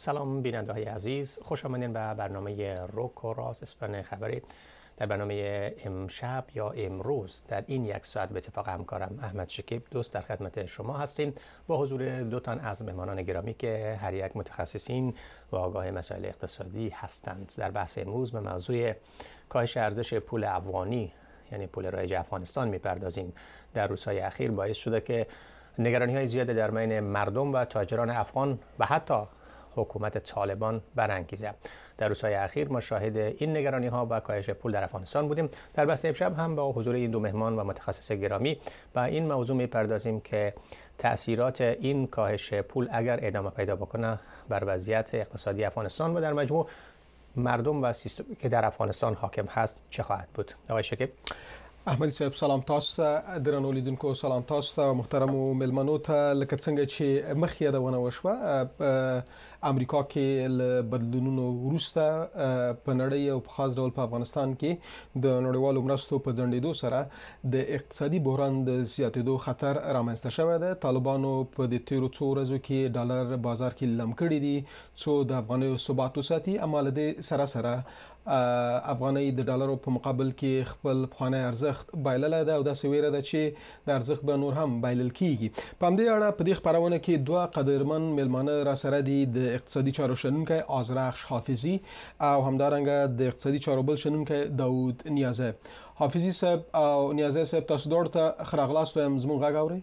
سلام بیننده های عزیز، خوش آمدین به برنامه روک و راست اسپن خبری. در برنامه امشب یا امروز در این یک ساعت به اتفاق همکارم احمد شکیب دوست در خدمت شما هستیم با حضور دو تن از مهمانان گرامی که هر یک متخصصین و آگاه مسائل اقتصادی هستند. در بحث امروز به موضوع کاهش ارزش پول افغانی یعنی پول رایج افغانستان میپردازیم. در روزهای اخیر باعث شده که نگرانی های زیاد در بین مردم و تاجران افغان و حتی حکومت طالبان برانگیزه. در روزهای اخیر ما شاهد این نگرانی ها و کاهش پول در افغانستان بودیم. در بحث امشب هم با حضور این دو مهمان و متخصص گرامی به این موضوع میپردازیم که تأثیرات این کاهش پول اگر ادامه پیدا بکنه بر وضعیت اقتصادی افغانستان و در مجموع مردم و سیستمی که در افغانستان حاکم هست چه خواهد بود. آقای شکیب. احمدي صاحب سلام تاسو ته، درنو لیدونکو سلام تاسو ته، محترمو ملمنو ته. لکه څنګه چې مخکې یادونه وشوه په امریکا کې له بدلونونو وروسته په نړۍ او په خاص ډول په افغانستان کې د نړیوالو مرستو په ځنډېدو سره د اقتصادي بحران د زیاتېدو خطر رامنځته شوی دی. طالبانو په دې تیرو څو ورځو کې ډالر بازار کې لم کړي دي څو د افغانیو ثبات وساتي، اما له دې سره سره افغانۍ د ډالرو په مقابل کې خپل پخوانی ارزښت بایللی ده او داسې ویره ده چې د ارزښت به نور هم بایلل کیږي. په همدې اړه په دې خپرونه کې دوه قدرمن میلمانه را سره دي، د اقتصادي چارو شنونکی آذرخش حافظي او همدارنګه د اقتصادي چارو بل شنونکی داود نیازی. حافظي صاحب او نیازی صاحب تاسو دواړو ته ښه راغلاست وایم. زموږ غږ اورئ؟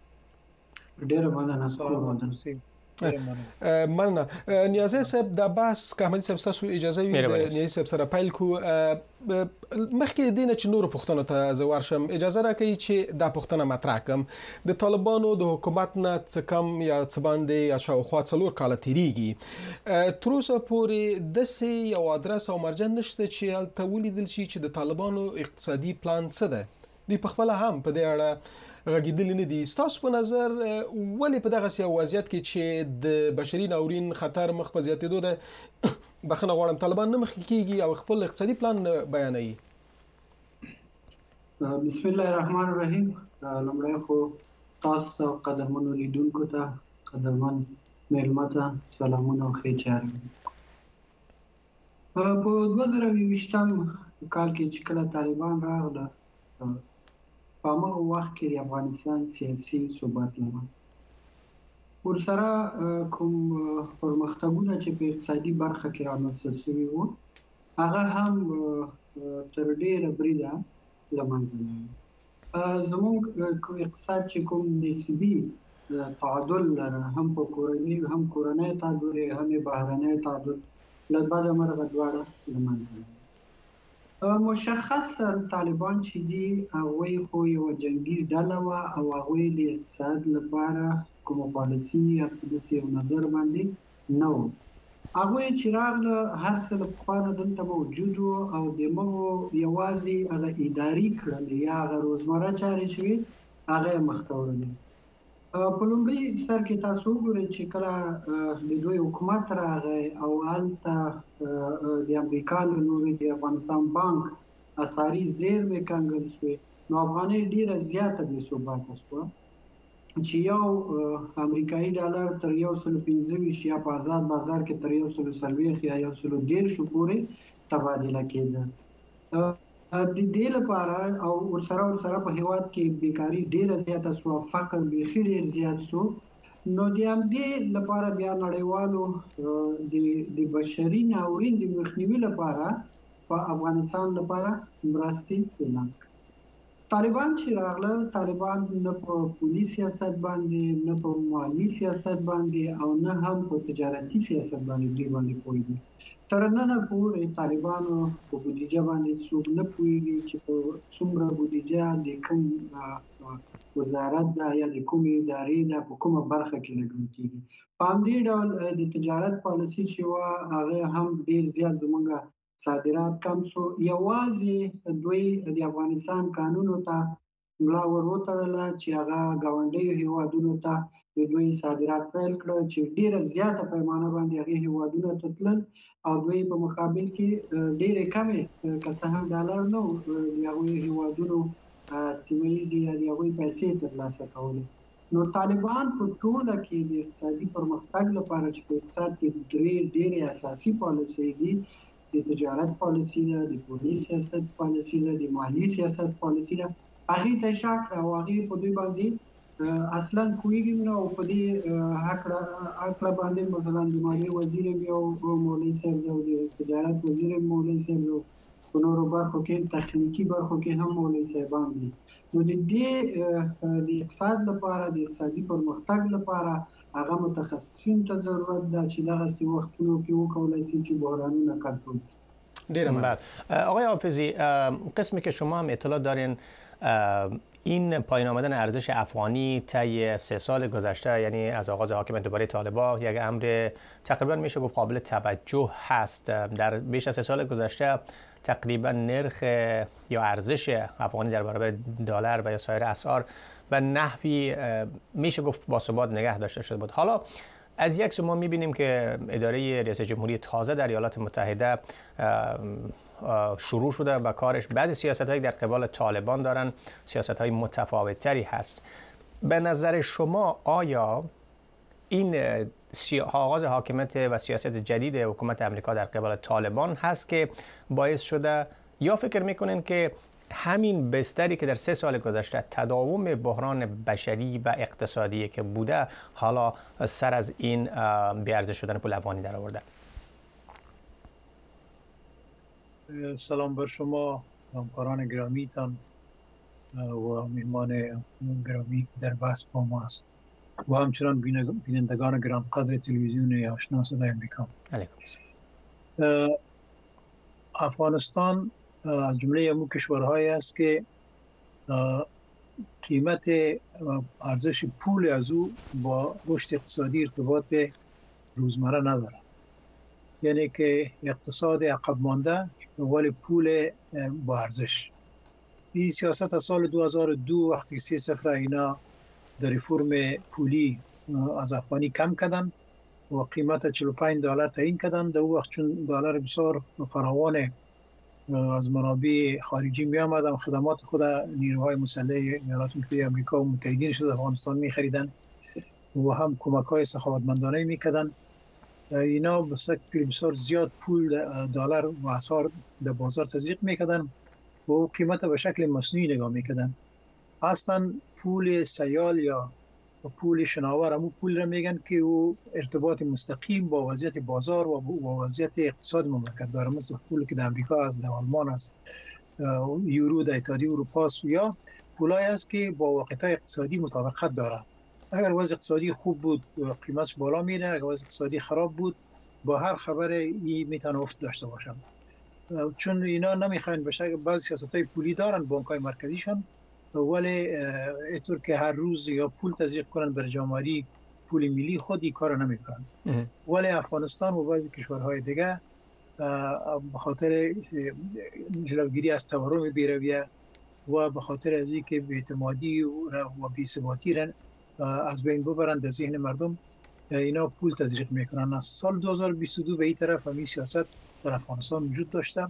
ډېره مننه. مننه. نیازی صاحب د بحث که احمدي صاحب تاسو اجازه وي د نیازی صاحب سره پیل کو. مخکې دینه چې نور پوښتنو ته زه ورشم اجازه راکړئ چې دا پوښتنه مطرح کړم. د طالبانو د حکومت نه څه کم یا څه باندې یا شاوخوا 4 کاله تیریږي، تر اوسه پورې داسې یو ادرس او مرجع نشته چې هلته ولیدل شي چې د طالبانو اقتصادي پلان څه ده. دوی په خپله هم په دې اړه غږېدلي نه دي. ستاسو په نظر ولې په دغسې یو وضعیت کې چې د بشري ناورین خطر مخ په زیاتېدو ده بخښنه غواړم طالبان نه مخکې کېږي او خپل اقتصادي پلان نه بیانوي؟ بسم الله الرحمن الرحیم. لومړی خو تاسو ته قدرمنو لیدونکو ته قدرمن میلمه ته سلامونه او ښې چارې. په 2020 کال کې چې کله طالبان راغله په هماغه وخت کې د افغانستان سیاسي ثبات رامنځته ورسره کوم پرمختګونه چې په اقتصادي برخه کې رامنځته شوي وو هغه هم تر ډېره بریده له منځه لاړل. زموږ اقتصاد چې کوم نسبي تعادل لره، هم په کورنی تعادل هم بهرنی تعادل له بده مرغه دواړه له منځه لاړل. مشخصا طالبان چې دي هغوی خو یوه جنګي ډله وه او هغوی د اقتصاد لپاره کومه پالیسي یا داسې یو نظر باندې نه و. هغوی چې راغله هر څه له پخوا نه دلته موجود وو او دماغو یوازې هغه اداري کړل یا هغه روزمره چارې چې وي هغه یې مخته وړلې. په لومړي سر کې تاسو وګورئ چې کله د دوی حکومت راغی او هلته د امریکا له لوري د افغانستان بانک اسعاري زیرمې کنګل شوې، نو افغانۍ ډېره زیاته بې ثباته شوه چې یو امریکایي ډالر تر 125 یا په آزاد بازار کې تر 140 یا 113 پورې تبادله کېده. د دې لپاره او ورسره په هیواد کې بیکاري ډېره زیاته شوه، فقر بیخي ډېر زیات شو. نو د همدې لپاره بیا نړیوالو د بشري ناورین د مخنیوي لپاره په افغانستان لپاره مرستې اعلان کړې. طالبان چې راغله، طالبان نه په پولي سیاست باندې نه په مالي سیاست باندې او نه هم په تجارتي سیاست باندې دوی باندې پوهېدل. تر ننه پورې طالبانو په بودیجه باندې څوک نه پوهېږي چې په څومره بودیجه د کوم وزارت ده یا د کومې ادارې ده په کومه برخه کې لګول کېږي. په همدې ډول د تجارت پالیسي چې وه هغه هم ډېر زیات زموږ صادرات کم شو. یوازې دوی د افغانستان قانونو ته ملا ور وتړله چې هغه ګاونډیو هیوادونو ته د دوی صادرات پیل کړل چې ډېره زیاته پیمانه باندې هغې هیوادونو ته تلل او دوی په مقابل کې ډېرې کمې که څه هم ډالر نه وو د هغوی هیوادونو سیمه ییزې یا د هغوی پیسې ترلاسه کولې. نو طالبان په ټوله کې د اقتصادي پرمختګ لپاره چې په اقتصاد کې ډېرې اساسي پالیسۍ دي، د تجارت پالیسي ده، د پولیس سیاست پالیسي ده، د مالی سیاست پالیسي ده، هغې ته شا کړه او هغې په دوی باندې اصلا پوهېږي نه او په دې هکله باندې مثلا د مالیې وزیر یو مولوي صاحب دی او د تجارت وزیر مولوي صاحب دی، په نورو برخو کې تخنیکي برخو کې هم مولوي صاحبان دي. نو د دې د اقتصاد لپاره د اقتصادي پرمختګ لپاره هغه متخصصین ته ضرورت ده چې دغسې وختونو کې وکولی شي چې بحرانونه کنترل کړي. ډیره مننه. آقای حافظی، قسمی که شما هم اطلاع دارین این پایین آمدن ارزش افغانی طی 3 سال گذشته، یعنی از آغاز حاکمیت دوباره طالبان، یک امر تقریبا میشه گفت قابل توجه هست. در بیش از 3 سال گذشته تقریبا نرخ یا ارزش افغانی در برابر دلار و یا سایر اسعار به نحوی میشه گفت باثبات نگه داشته شده بود. حالا از یک سو ما میبینیم که اداره ریاست جمهوری تازه در ایالات متحده شروع شده و کارش بعضی سیاست‌هایی در قبال طالبان دارن، سیاست‌های متفاوت‌تری هست. به نظر شما آیا این آغاز حاکمیت و سیاست جدید حکومت امریکا در قبال طالبان هست که باعث شده، یا فکر میکنین که همین بستری که در 3 سال گذشته تداوم بحران بشری و اقتصادی که بوده حالا سر از این بی‌ارزش شدن پول افغانی در آورده؟ سلام بر شما همکاران گرامیتان و مهمان گرامی در بحث با ما است و همچنان بینندگان گرانقدر تلویزیون آشنا صدای امریکا. افغانستان از جمله امو کشورهایی است که قیمت ارزش پول از او با رشد اقتصادی ارتباط روزمره نداره، یعنی که اقتصاد عقب مانده ولی پول با ارزش. این سیاست از سال 2002 وقتی که 3-0 اینا در ریفرم پولی از افغانی کم کردن و قیمت $45 تعیین کردن. در وقت چون دلار بسیار فراوان از منابع خارجی می آمدن، خدمات خود نیروهای مسلح ایالات متحده آمریکا و متحدینش از افغانستان می خریدن و هم کمک های سخاوتمندانه می کردن. اینا به شکل بسیار زیاد پول دلار و اسعار در بازار تزریق می کردن و قیمت به شکل مصنوعی نگاه می کردن. اصلا پول سیال یا پول شناور همون پول را میگن که او ارتباط مستقیم با وضعیت بازار و وضعیت اقتصاد مملکت داره، مثل پولی که در امریکا است، در آلمان است، یورو در اتحادیه اروپا است، یا پولایی است که با واقعیت اقتصادی مطابقت داره. اگر وضع اقتصادی خوب بود قیمتش بالا میره، اگر وضع اقتصادی خراب بود با هر خبر این میتونه افت داشته باشن. چون اینا نمیخواین بشه، بعضی سیاست‌های پولی دارن بانک‌های مرکزیشون، ولی اینطور که هر روز یا پول تزریق کنن بر جمهوری پول ملی خود این کار نمیکنن. ولی افغانستان و بعضی کشورهای دیگه به خاطر جلوگیری از تورم بی‌رویه و به خاطر از اینکه بی‌اعتمادی و بی‌ثباتی را از بین ببرن در ذهن مردم، اینا پول تزریق میکنن. از سال 2022 به این طرف همین سیاست در افغانستان وجود داشته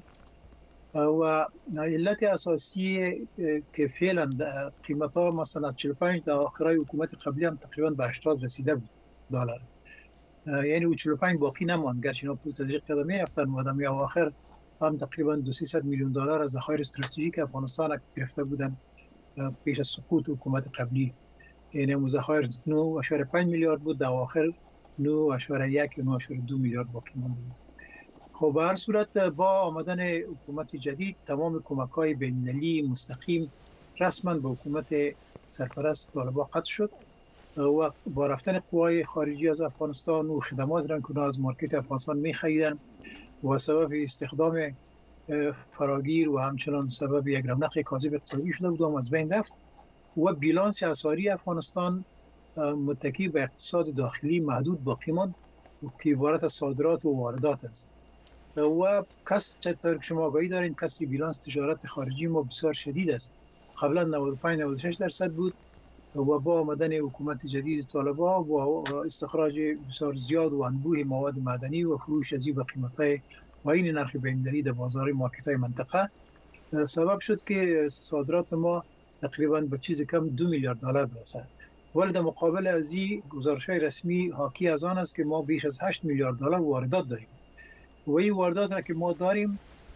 و علت اساسی که فعلا قیمت ها مثلا 45 در آخرای حکومت قبلی هم تقریبا به 80 رسیده بود دلار، یعنی او 45 باقی نماند، گرچه اینا پول تزریق کرده میرفتن و آدمی اواخر هم تقریبا 200 میلیون دلار از ذخایر استراتژیک افغانستان گرفته بودن پیش از سقوط حکومت قبلی. یعنی ذخایر 9.5 میلیارد بود، در اواخر 9.1 یا 9.2 میلیارد باقی مانده بود. خب به هر صورت با آمدن حکومت جدید تمام کمک‌های بین‌المللی مستقیم رسما به حکومت سرپرست طالبان قطع شد و با رفتن قوای خارجی از افغانستان و خدمات را که از مارکت افغانستان می‌خریدن و سبب استخدام فراگیر و همچنان سبب یک رونق کاذب اقتصادی شده بود و از بین رفت و بیلانس اسعاری افغانستان متکی به اقتصاد داخلی محدود باقی ماند که عبارت از صادرات و واردات است. و کس چطور که شما آگاهی دارین کسی بیلانس تجارت خارجی ما بسیار شدید است. قبلا 95-96% بود و با آمدن حکومت جدید طالبان و استخراج بسیار زیاد و انبوه مواد معدنی و فروش ازی به قیمت‌های پایین نرخ بین‌المللی در بازار مارکت‌های منطقه سبب شد که صادرات ما تقریبا به چیز کم $2 میلیارد برسد ولی در مقابل از این گزارش‌های رسمی حاکی از آن است که ما بیش از 8 میلیارد دلار واردات داریم و این واردات را که ما داریم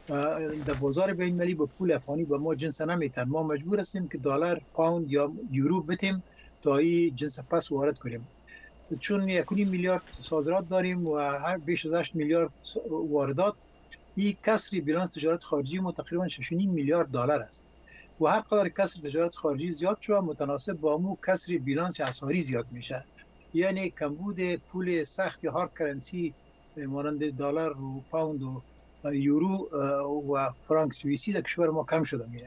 در بازار بین‌المللی به پول افغانی به ما جنس نمیتن. ما مجبور هستیم که دلار، پوند یا یورو بتیم تا این جنس پس وارد کنیم. چون 1.5 میلیارد صادرات داریم و بیش از 8 میلیارد واردات، این کسری بیلانس تجارت خارجی ما تقریبا 6.5 میلیارد دلار است و هر قدر کسر تجارت خارجی زیاد شود متناسب با مو کسری بیلانس اسعاری زیاد میشه. یعنی کمبود پول سخت یا هارد کرنسی مانند دلار و پوند و یورو و فرانک سوئیسی در کشور ما کم شده میره.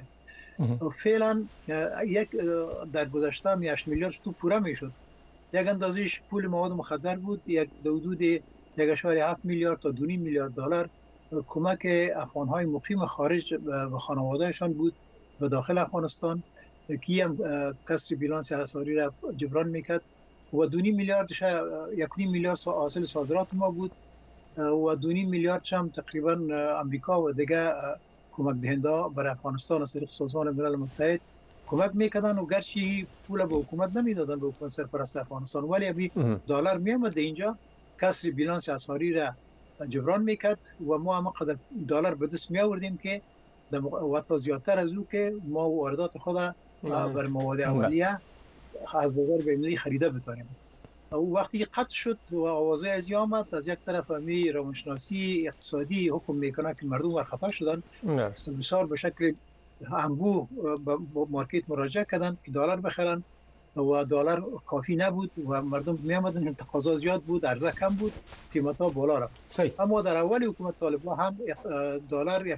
فعلا یک در گذشته 8 میلیارد تو پوره میشد. یک اندازهش پول مواد مخدر بود، یک حدود 1.7 میلیارد تا 2.5 میلیارد دلار کمک افغان‌های مقیم خارج به خانوادهشان بود به داخل افغانستان که هم کسر بیلانس اسعاری را جبران میکرد و 2.5 میلیاردش 1.5 میلیارد حاصل صادرات ما بود و 2.5 میلیاردش هم تقریبا امریکا و دیگه کمک دهنده برای افغانستان از طریق سازمان ملل متحد کمک میکردن و گرچه پول به حکومت نمیدادن، به حکومت سرپرست افغانستان، ولی ابی دلار میامد اینجا کسر بیلانس اسعاری را جبران میکرد و ما هم قدر دلار به دست می آوردیم که و تا زیادتر از او که ما واردات خود بر مواد اولیه از بازار بین‌المللی خریده بتانیم. او وقتی قطع شد و آوازه از آمد از یک طرف می روانشناسی اقتصادی حکم میکنه که مردم ورخطا شدن، بسیار به شکل انبوه به مارکت مراجعه کردن که دلار بخرن و دلار کافی نبود و مردم می آمدن، تقاضا زیاد بود، عرضه کم بود، قیمتا بالا رفت. اما در اول حکومت طالبان هم دلار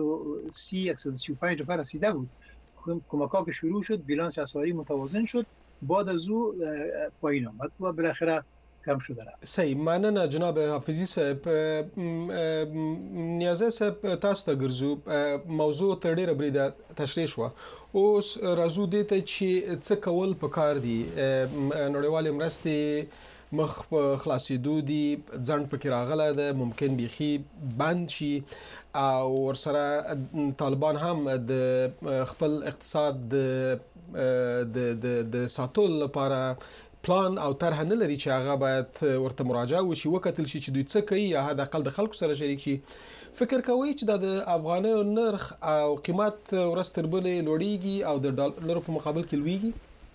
130 135 روپیه رسیده بود. کمک‌ها که شروع شد بیلانس اسعاری متوازن شد، بعد از او پایین آمد و بالاخره کم شده رفت. صحیح، مننه جناب حافظی صاحب. نیازه صاحب تاسو ته ګرځو، موضوع تر ډیره بریده تشریح شو. اوس راځو دې ته چې څه کول پکار دي. نړیوالې مرستې مخ په خلاصېدو دي، ځنډ پکې راغلی ده، ممکن بیخي بند شي او ورسره طالبان هم د خپل اقتصاد د ساتلو لپاره پلان او طرح نه لري چې هغه باید ورته مراجعه وشي، وکتل شي چې دوی څه کوي یا حداقل د خلکو سره شریک شي. فکر کوي چې د افغانیو نرخ او قیمت ورځ تر بلې لوړیږي او د ډالرو په مقابل کې لوړیږي؟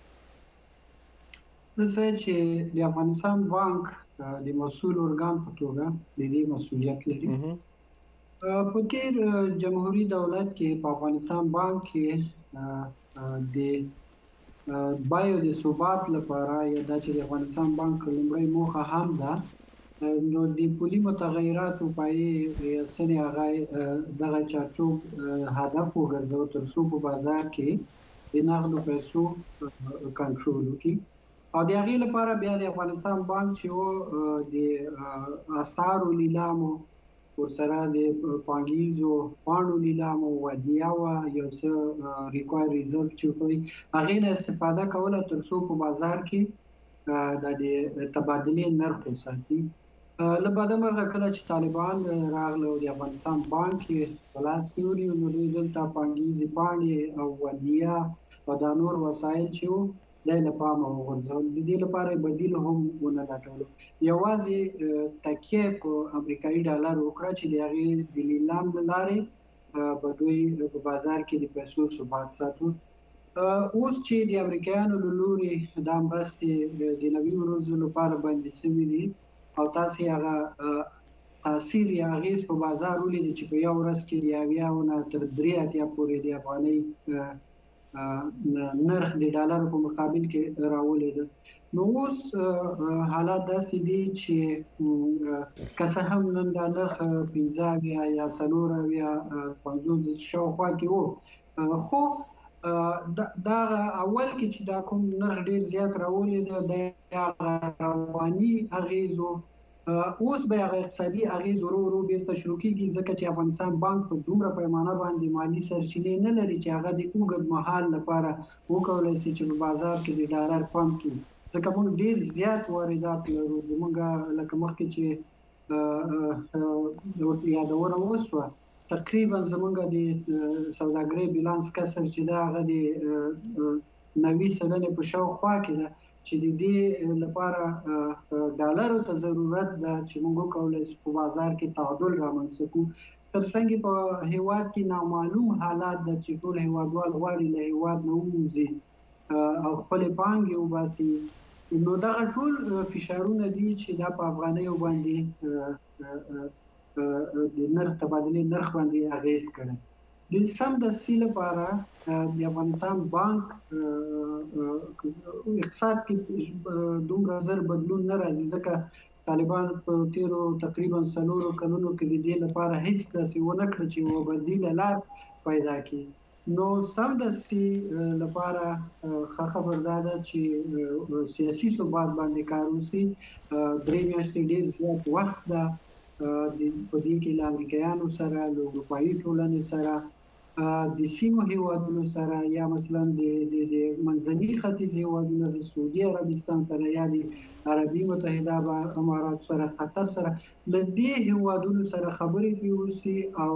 زه چې د افغانستان بانک د مسؤل ارګان په توګه د دې مسؤلیت لري. په تیر جمهوریت دولت کې په افغانستان بانک کې د بایو د ثبات لپاره یا د افغانستان بانک لومړی موخه هم ده نو د پولي متغیراتو پای سنې هغه دغه چارچوب هدف وګرځو تر څو په بازار کې د نغدو پیسو کنټرول وکړي. او د هغې لپاره بیا د افغانستان بانک چې د اسعارو لیلامو ورسره د پانګیزو پاڼو لیلامو ودیعه وه یو څه ریکوایر ریزرو چې وکړي هغې نه استفاده کوله تر څو په بازار کې د تبادلې نرخ وساتي. له بده مرغه کله چې طالبان راغله او د افغانستان بانک یې په لاس کې ونیو نو دوی دلته پانګیزې پاڼې او ودیعه او دا نور وسایل چې وو دا یې له پامه وغورځول. د دې لپاره بدیل هم ونه لټولو، یوازې تکیه په امریکایي ډالر وکړه چې د هغې د لیلام له لارې به دوی په بازار کې د پیسو ثبات ساتو. اوس چې د امریکایانو له لورې دا مرستې د نوي ورځو لپاره بندې شوي دي او تاسې هغه تاثیر یا اغېز په بازار ولیدئ چې په یو ورځ کې د 70 نه تر 83 پورې د افغانۍ نرخ د ډالرو په مقابل کې راولېده. نو اوس حالات داسې دي چې که څه هم نن دا نرخ 15 یا 50 شاوخوا کې و، خو دا اول کې چې دا کوم نرخ ډېر زیات راولېده د رواني اغېزو اوس به هغه اقتصادي اغېز ورو ورو بیرته شروع کېږي، ځکه چې افغانستان بانک په دومره پیمانه باندې مالي سرچینې نه لري چې هغه د اوږد مهال لپاره وکولی شي چې په بازار کې د ډالر پمپ کړي. ځکه موږ ډېر زیات واردات لرو، زموږ لکه مخکې چې یادونه وشوه تقریبا زموږ د سوداګرۍ بیلانس کسر چې دا هغه د 90% په شاوخوا کې ده. چې د دې لپاره ډالرو ته ضرورت ده چې موږ کولای شو په بازار کې تعادل رامنځته کړو. ترڅنګ په هیواد کې نامعلوم حالات د چې ټول هیوادوال غواړي له هیواد نه ووځي او خپل پانګې وباسي، نو دغه ټول فشارونه دي چې دا په افغانیو باندې د نرخ تبادلې نرخ باندې اغیز کړي. د سمدستي لپاره د افغانستان بانک اقتصاد کې دومره زر بدلون نه راځي، ځکه طالبان په تیرو تقریبا 4 کلونو کې د دې لپاره هیڅ داسې ونه کړ چې یوه بدیله لار پیدا کړي. نو سمدستي لپاره ښه خبر دا ده چې سیاسي ثبات باندې کار وشي. 3 میاشتې ډېر زیات وخت ده په دې کې له امریکایانو سره، له اروپایي ټولنې سره، د سیمو هیوادونو سره، یا مثلا د منځني ختیځ هیوادونو د سعودي عربستان سره یا د عربي متحده امارات سره، قطر سره، له دې هیوادونو سره خبرې وشي او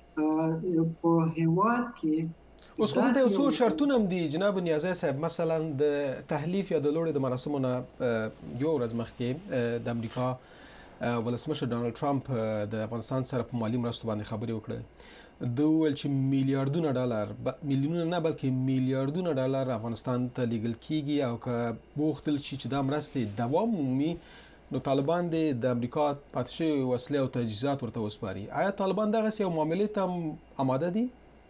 په هیواد کې اوس خو دلته یو څو شرطونه هم دي جناب نیازی صاحب. مثلا د تحلیف یا د لوړې د مراسمو نه یو ورځ مخکې د امریکا ولسمشر ډانلډ ټرمپ د افغانستان سره په مالي مرستو باندې خبرې وکړې. دوی ویل چې میلیارډونه ډالر، میلیونونه نه بلکې میلیارډونه ډالر افغانستان ته لیږل کیږي، او که بوختل شي چې دا مرستې دوام ومومي نو طالبان د امریکا پاتې شوي وسلې او تجهیزات ورته وسپاري. آیا طالبان دغسې یو معاملې ته آماده دي؟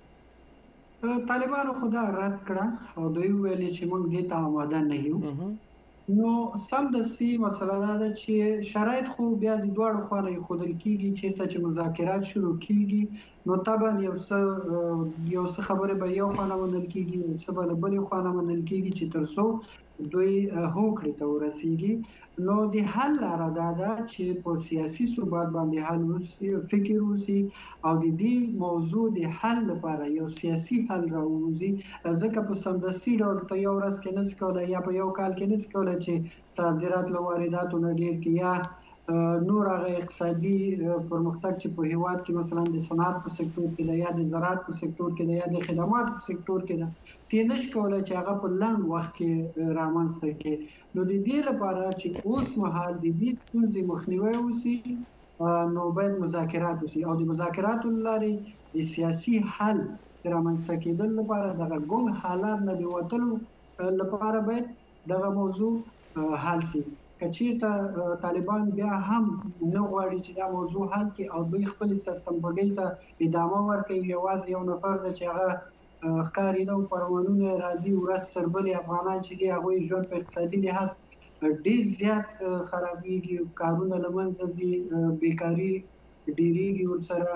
طالبانو خو دا رد کړه او دوی ویلي چې موږ دې ته آماده نه یو. نو سمدستي مسله دا ده چې شرایط خو بیا د دواړو خوا نه ایښودل کېږي. چېرته چې مذاکرات شروع کېږي نو طبعا یو څه خبرې به یو خوا نه منل کېږي، یو څه به له بلې خوا نه منل کېږي چې تر څو دوی هوکړې ته ورسېږي. نو د حل لاره دا ده چې په سیاسي ثبات باندې حل فکر وشي او د دې موضوع د حل لپاره یو سیاسي حل راووځي، ځکه په سمدستي ډول ته یو ورځ کې نشي کولی یا په یو کال کې نشي کولی چې صادرات له وارداتو نه ډېر کړي یا نور هغه اقتصادي پرمختګ چې په هیواد کې مثلا د صنعت په سکتور کې ده یا د زراعت په سکتور کې ده یا د خدماتو په سکتور کې ده، تی نشي کولی چې هغه په لنډ وخت کې رامنځته کړي. نو د دې لپاره چې اوس مهال د دې ستونزې مخنیوی وشي نو باید مذاکرات وشي او د مذاکراتو له لارې د سیاسي حل رامنځته کېدل لپاره دغه ګونګ حالات نه د وتلو لپاره باید دغه موضوع حل شي. که چېرته طالبان بیا هم نه غواړي چې دا موضوع حل کړي او دوی خپلې سرتنبګۍ ته ادامه ورکوي، یوازې یو نفر ده چې هغه ښکاري ده او پروانونه راځي ورځ تر بلې افغانان چې دي هغوی ژوند په اقتصادي لحاظ ډېر زیات خرابېږي، کارونه له منځه ځي، بیکاري ډېرېږي، ورسره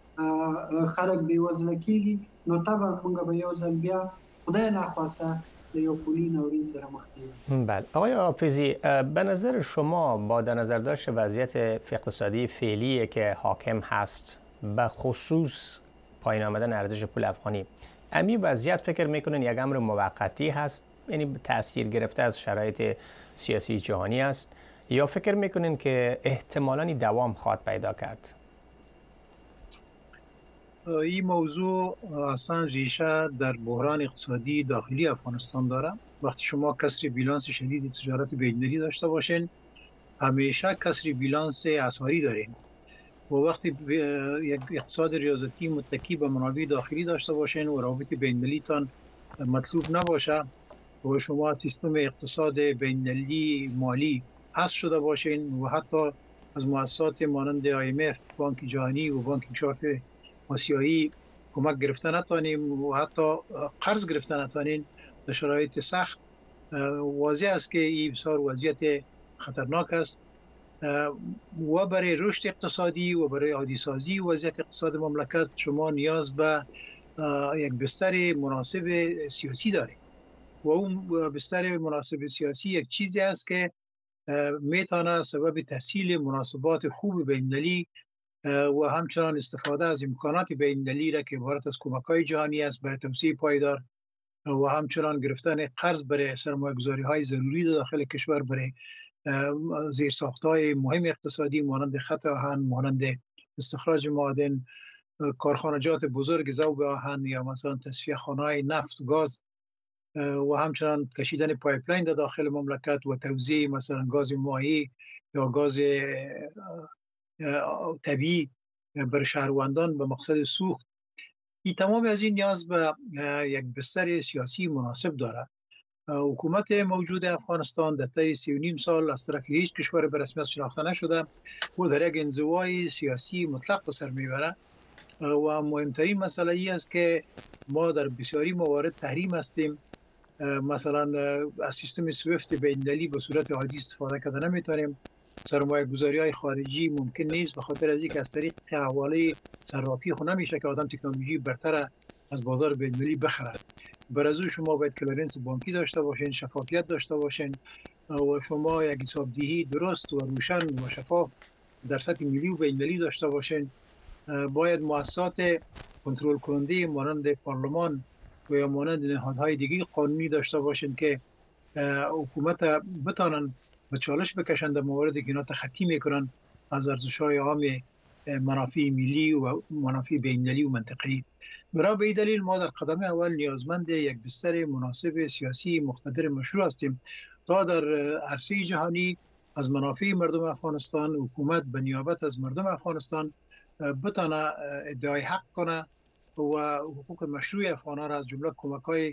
خلک بېوزله کېږي. نو طبعا موږ به یو ځل بیا خدای ناخواسته یا پولی نورین سره مخ کیږیم. بله آقای حافظی، به نظر شما با در نظر داشت وضعیت اقتصادی فعلی که حاکم هست به خصوص پایین آمدن ارزش پول افغانی، امی وضعیت فکر میکنین یک امر موقتی هست، یعنی تاثیر گرفته از شرایط سیاسی جهانی است، یا فکر میکنین که احتمالاً دوام خواهد پیدا کرد؟ این موضوع اصلا ریشه در بحران اقتصادی داخلی افغانستان داره. وقتی شما کسری بیلانس شدید تجارت بین‌المللی داشته باشین همیشه کسری بیلانس اسعاری دارین و وقتی یک اقتصاد ریاضتی متکی به منابع داخلی داشته باشین و روابط بین‌المللی تان مطلوب نباشه و شما سیستم اقتصاد بین‌المللی مالی حذف شده باشین و حتی از مؤسسات مانند IMF، بانک جهانی و بانک انکشاف آسیایی کمک گرفتن نتوانیم و حتی قرض گرفتن نتوانیم در شرایط سخت، واضح است که این بسیار وضعیت خطرناک است و برای رشد اقتصادی و برای عادی سازی وضعیت اقتصاد مملکت شما نیاز به یک بستر مناسب سیاسی دارید و اون بستر مناسب سیاسی یک چیزی است که میتونه سبب تسهیل مناسبات خوب بین‌المللی و همچنان استفاده از امکانات بین‌المللی را که عبارت از کمک‌های جهانی است برای توسعه پایدار و همچنان گرفتن قرض برای سرمایه‌گذاری‌های ضروری داخل کشور برای زیرساخت‌های مهم اقتصادی مانند خط آهن، مانند استخراج معادن، کارخانجات بزرگ ذوب آهن یا مثلا تصفیه خانه‌های نفت و گاز و همچنان کشیدن پایپلاین در داخل مملکت و توزیع مثلا گاز مایع یا گاز طبیعی بر شهروندان به مقصد سوخت. این تمام از این نیاز به یک بستر سیاسی مناسب دارد. حکومت موجود افغانستان در طی 3.5 سال از طرف هیچ کشور به رسمیت شناخته نشده و در یک انزوای سیاسی مطلق به سر میبرد و مهمترین مسئله ای است که ما در بسیاری موارد تحریم هستیم. مثلا از سیستم سویفت بین‌المللی به صورت عادی استفاده کرده نمیتونیم. سرمایه گذاری های خارجی ممکن نیست به خاطر از اینکه از طریق حواله صرافی خود نمیشه که آدم تکنولوژی برتر از بازار بین‌المللی بخره. برای شما باید کلارنس بانکی داشته باشین، شفافیت داشته باشین و شما یک حسابدهی درست و روشن و شفاف در سطح ملی و بین‌المللی داشته باشین. باید مؤسسات کنترل کننده مانند پارلمان و یا مانند نهادهای دیگه قانونی داشته باشین که حکومت بتانن به چالش بکشند در مواردی که اینا تخطی میکنن از ارزش‌های عام منافع ملی و منافع بین‌المللی و منطقه‌ای. برای به این دلیل ما در قدم اول نیازمند یک بستر مناسب سیاسی مقتدر مشروع هستیم تا در عرصه جهانی از منافع مردم افغانستان حکومت به نیابت از مردم افغانستان بتانه ادعای حق کنه و حقوق مشروع افغان‌ها را از جمله کمک‌های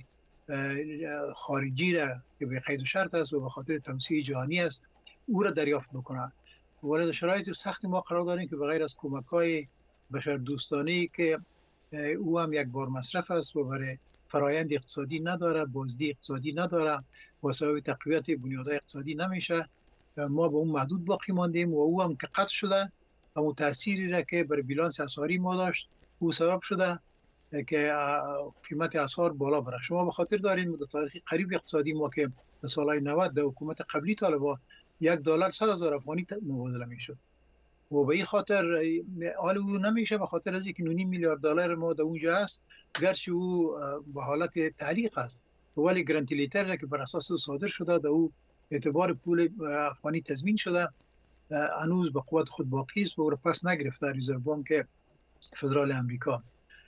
خارجی را که به قید و شرط است و به خاطر توسعه جهانی است او را دریافت بکنه. ولی در شرایط سخت ما قرار داریم که بغیر از کمک‌های بشردوستانه‌ای که او هم یک بار مصرف است و برای فرایند اقتصادی نداره، بازدهی اقتصادی نداره و سبب تقویت بنیادهای اقتصادی نمیشه، ما به اون محدود باقی ماندیم و او هم که قطع شده و تأثیری را که بر بیلانس اسعاری ما داشت او سبب شده که قیمت اسعار بالا بره. شما به خاطر دارین در تاریخ قریب اقتصادی ما که در سالهای 90 در حکومت قبلی طالبان $1 100,000 افغانی مبادله میشد و به این خاطر حال او نمیشه به خاطر از اینکه 9 میلیارد دلار ما در اونجا است، گرچه او به حالت تعلیق است ولی گرانتی لیتر که بر اساس صادر شده در او اعتبار پول افغانی تضمین شده هنوز به قوت خود باقی است و او را پس نگرفته رزرو بانک فدرال امریکا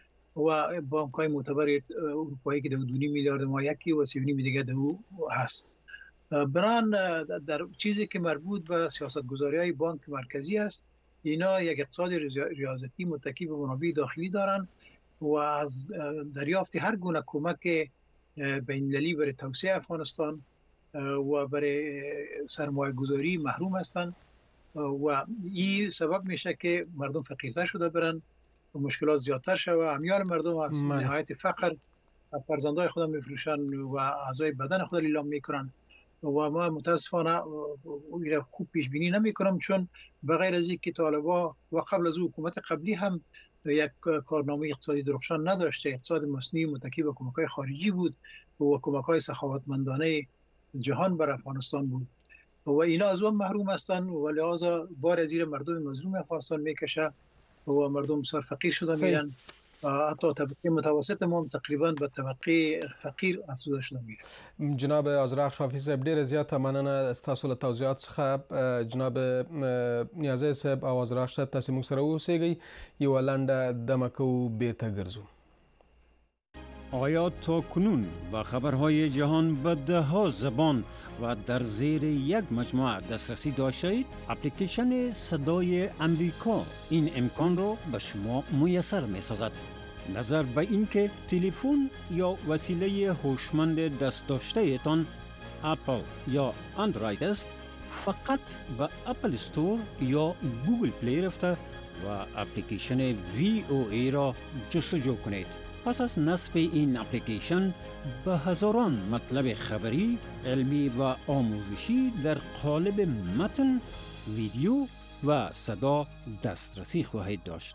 و بانک‌های معتبر اروپایی که 2.5 میلیارد ما یکی و 3.5 دیگه در او هست. بران در چیزی که مربوط به سیاست‌گذاری‌های بانک مرکزی است، اینا یک اقتصاد ریاضتی متکی به منابع داخلی دارند و از دریافت هر گونه کمک بین‌المللی برای توسعه افغانستان و برای سرمایه‌گذاری محروم هستند و این سبب میشه که مردم فقیرتر شده برن و مشکلات زیادتر شود. امیال مردم از نهایت فقر فرزندای خود میفروشن و اعضای بدن خود لیلام میکنن و ما متاسفانه خوب پیش بینی نمی کنم، چون بغیر از اینکه طالبان و قبل از حکومت قبلی هم یک کارنامه اقتصادی درخشان نداشته، اقتصاد مصنوعی متکی به کمک‌های خارجی بود و کمک‌های سخاوتمندانه جهان بر افغانستان بود و اینا از اون محروم هستند و لذا بار از زیر مردم مظلوم افغانستان میکشه و مردم سر فقیر شده میرن. حتی طبقه متوسط ما تقریبا به طبقه فقیر افزوده شده میره. جناب آذرخ شافی صاحب ډیره زیاته مننه ستاسو له توضیحات څخه. جناب نیازی صاحب او آذرخ صاحب تاسو موږ سره اوسئ، یو لنډه دمه کوو بیرته ګرځو. آیا تا کنون با خبرهای جهان به 10 زبان و در زیر یک مجموعه دسترسی داشتید؟ اپلیکیشن صدای امریکا این امکان را به شما میسر میسازد. نظر به اینکه تلفن یا وسیله هوشمند دست داشته تان اپل یا اندروید است، فقط به اپل استور یا گوگل پلی رفته و اپلیکیشن VOA را جستجو کنید. پس از نصب این اپلیکیشن به هزاران مطلب خبری، علمی و آموزشی در قالب متن، ویدیو و صدا دسترسی خواهید داشت.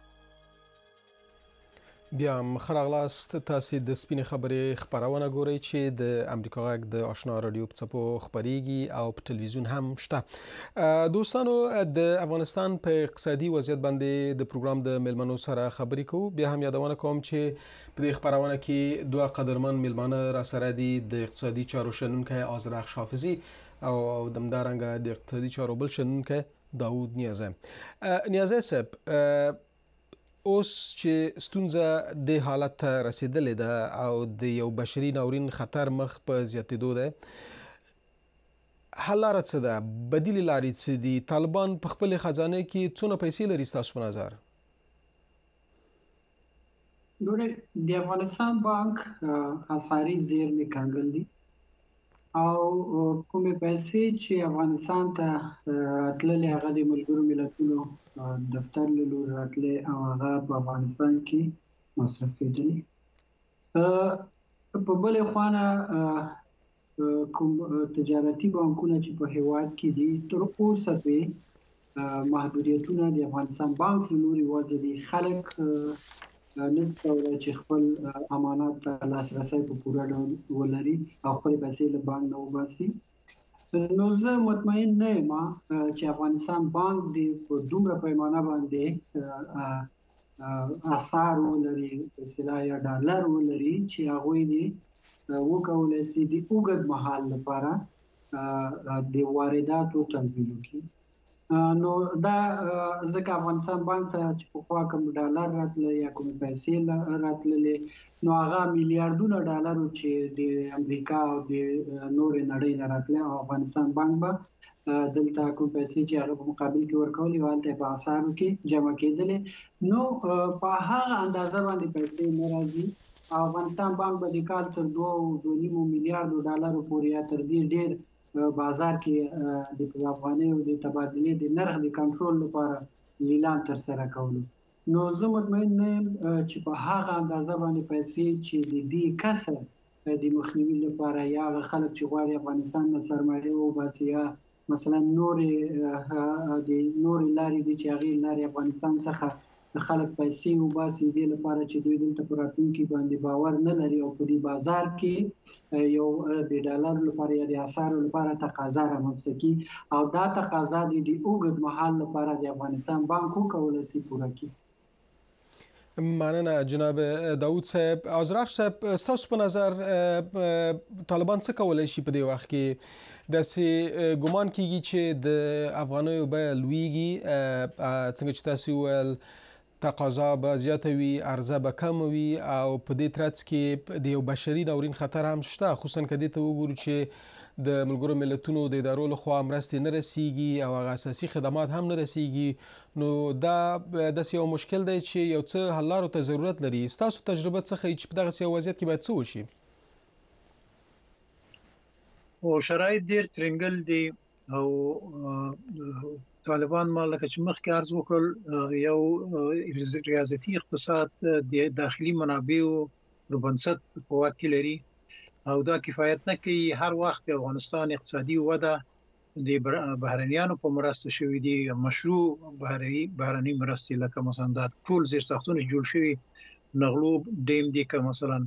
بیا مخراغلاست تاسو د سپینې خبرې خبرونه ګورئ چې د امریکا غږ د آشنا رادیو په څپو خبريږي او په ټلویزیون هم شته. دوستانو، د افغانستان په اقتصادي وضعیت باندې د پروګرام د ملمنو سره خبرې کوو. بیا هم یادونه کوم چې په دې خبرونه کې دوه قدرمن ملمنه را سره دي، د اقتصادي چارو شنونکی آذرخ شافزي او دمدارنګه د اقتصادي چارو بل شنونکی داوود نیازی. نیازی صاحب، اوس چې ستونزه د حالت ته رسیدلې ده او د یو بشري ناورین خطر مخ په زیاتېدو ده، حل لاره څه ده؟ بدیل لارې څه دي؟ طالبان په خپل خزانه کې څونه پیسې لري ستاسو په نظر؟ ګوره د افغانستان بانک اسعاري زیرمې کنګل دي او کومې پیسې چې افغانستان ته راتللې هغه د ملګرو ملتونو دفتر له لوري راتلې او هغه په افغانستان کې مصرف کېدلې. په بلې خوا کوم تجارتي بانکونه چې په هیواد کې دي تر اوسه پرې محدودیتونه د افغانستان بانک له لوري وضع دي. خلک نشي کولی چې خپل امانات ته لاسرسی په پوره ډول ولري او خپل پیسې له بانک نه وباسي. نو زه مطمئن نه یم چې افغانستان بانک په دومره پیمانه باندې اسعار ولري، په اصطلاح یا ډالر ولري چې هغوی دې وکولی شي د اوږد مهال لپاره د وارداتو تمویل وکړي. نو دا ځکه افغانستان بانک ته چې پخوا کوم ډالر راتله یا کوم پیسې راتللې نو هغه میلیارډونه ډالر چې د امریکا او د نورې نړۍ نه راتله او افغانستان بانک به دلته کوم پیسې چې هغه په مقابل کې ورکولې او هلته په اسعارو کې جمع کېدلې نو په هغه اندازه باندې پیسې نه راځي او افغانستان بانک به د کال تر 2.5 میلیارډو ډالرو پورې یا تر دې ډېر بازار کې د افغانۍ او د تبادلې د نرخ د کنټرول لپاره لیلام ترسره کولو. نو زه مطمئن نه یم چې په هغه اندازه باندې پیسې چې د دې کسر د مخنیوي لپاره یا هغه خلک چې غواړي افغانستان نه سرمایه وباسي یا مثلا نورې لارې دي چې هغې لارې افغانستان څخه د خلک پیسې وباسي دې لپاره چې دوی دلته په راتلونکي باندې باور نه لري او په دې بازار کې یو د ډالر لپاره یا د اسعارو لپاره تقاضا رامنځته کړي او دا تقاضا د اوږد مهال لپاره د افغانستان بانک وکولی شي پوره کړي. مننه جناب داود صاحب. ازرق صاحب ستاسو په نظر طالبان څه کولی شي په دې وخت کې؟ داسې ګمان کیږي چې د افغانیو بیه لویږي، څنګه چې تاسو وویل تقاضا به زیاته وي، عرضه به کم وي او په دې ترڅ کې د یو بشري ناورین خطر هم شته، خصوصا که دې ته وګورو چې د ملګرو ملتونو د ادارو لخوا مرستې نه رسیږي او هغه اساسي خدمات هم نه رسیږي. نو دا داسې یو مشکل دی چې یو څه حل لارو ته ضرورت لري. ستاسو تجربه څه ښیي چې په دغسې یو وضعیت کې باید څه وشي؟ او شرایط ډېر ترنګل دي او طالبان ما لکه چې مخکې عرض وکړل یو ریاضتي اقتصاد د داخلي منابعو پر بنسټ په واک کې لري او دا کفایت نه کوي. هر وخت د افغانستان اقتصادي وده د بهرنیانو په مرسته شوې دي، مشروع بهرني مرستې لکه مثلا دا ټول زیر ساختونه جوړ شوي، نغلو ډیم دی که مثلا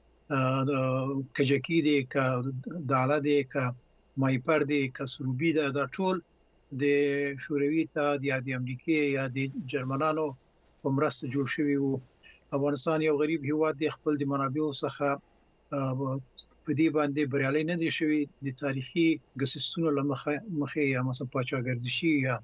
کجکی دی که داله دی که مایپر دی که سروبي ده، دا ټول د شوروي اتحاد یا د امریکای یا د جرمنانو په مرسته جوړ شوي وو. افغانستان یو غریب هیواد دی، خپل د منابعو څخه په دې باندې بریالي نه دي شوي. د تاریخي ګسستونو له مخې یا مثلا پاچاګردشي یا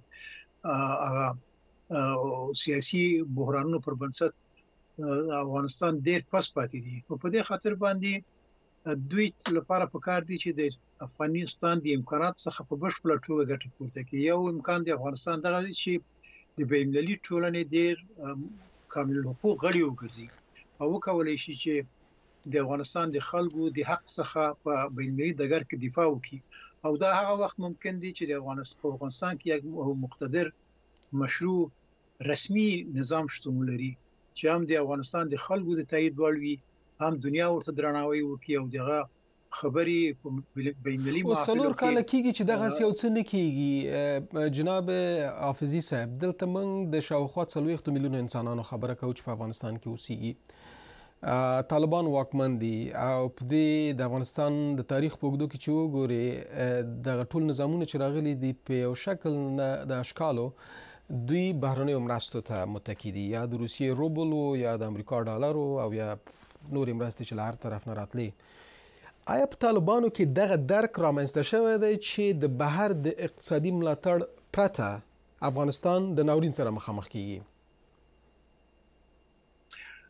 سیاسي بحرانونو پر بنسټ افغانستان ډېر پس پاتې دي. په دې خاطر باندې دوی لپاره پکار دي چې د افغانستان د امکانات څخه په بشپړه توګه ګټه پورته کړي. یو امکان د افغانستان دغه دی چې د بین‌المللي ټولنې ډېر کامل حقوق غړي وګرځي او وکولای شي چې د افغانستان د خلکو د حق څخه په بین‌المللي ډګر کې دفاع وکړي او دا هغه وخت ممکن دی چې د افغانستان کې یو مقتدر مشروع رسمي نظام شتون لري چې هم د افغانستان د خلکو د تایید وړ وي، هم دنیا ورته درناوی وکړي او دغه خبرې په بین‌المللي محافلو کې. څلور کاله کېږي چې دغسې یو څه نه کېږي. جناب حافظي صاحب، دلته موږ د شاوخوا 40 میلیونو انسانانو خبره کوو چې په افغانستان کې اوسېږي. طالبان واکمن دي او په دې د افغانستان د تاریخ په اوږدو کې چې وګورې دغه ټول نظامونه چې راغلي دي په یو شکل نه د اشکالو دوی بهرنیو مرستو ته متکي دي، یا د روسیې روبلو یا د امریکا ډالرو او یا نورې مرستې چې له هر طرف نه راتلې. آیا په طالبانو کې دغه درک رامنځته شوی دی چې د بهر د اقتصادي ملاتړ پرته افغانستان د ناورین سره مخامخ کیږي؟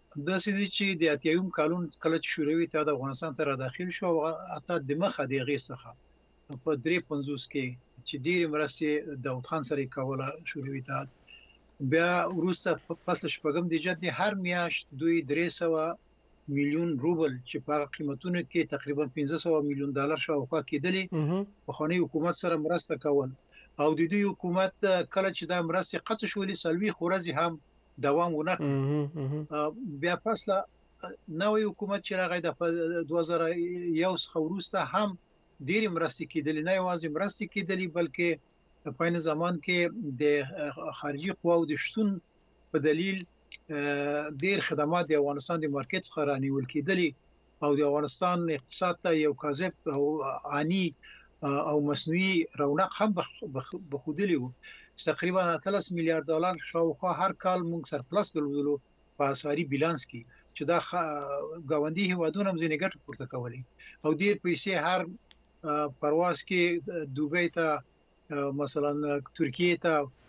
د سې چې د اتیایم کالون کله چې شوروي اتحاد افغانستان ته را داخل شو اته د مخه د غیر څخه په 350 کې چې ډېر مرستې داود خان سره کوله شوروي اتحاد بیا وروسته پس شپږم د جدي هر میاشت دوی 300 میلیون روبل چې په قیمتونو کې تقریبا 1500 میلیون ډالر شاوخوا کېدلې په خاني حکومت سره مرسته کول او د دوی حکومت کله چې دا مرستې قطع شولې سلوي خورزي هم دوام ونه بیا پس لا نوې حکومت چې راغی د 2001 څخه وروسته هم ډېر مرستې کېدلې نه یوازې مرستې کېدلې بلکې په عین زمان کې د خارجي قواو د شتون په دلیل ډېر خدمات د افغانستان د مارکیټ څخه رانیول کېدلې او د افغانستان اقتصاد ته یو کاذب او عانی او مصنوعي رونق هم بخودلی وو تقریبا 13 میلیارډ ډالر شاوخوا هر کال موږ سرپلس درلودلو په اسعاري بیلانس کې چې دا غونډي هیوادونه هم ځینې ګټه پورته کولې او ډېر پیسې هر پرواز کې دوبۍ ته مثلا ترکیه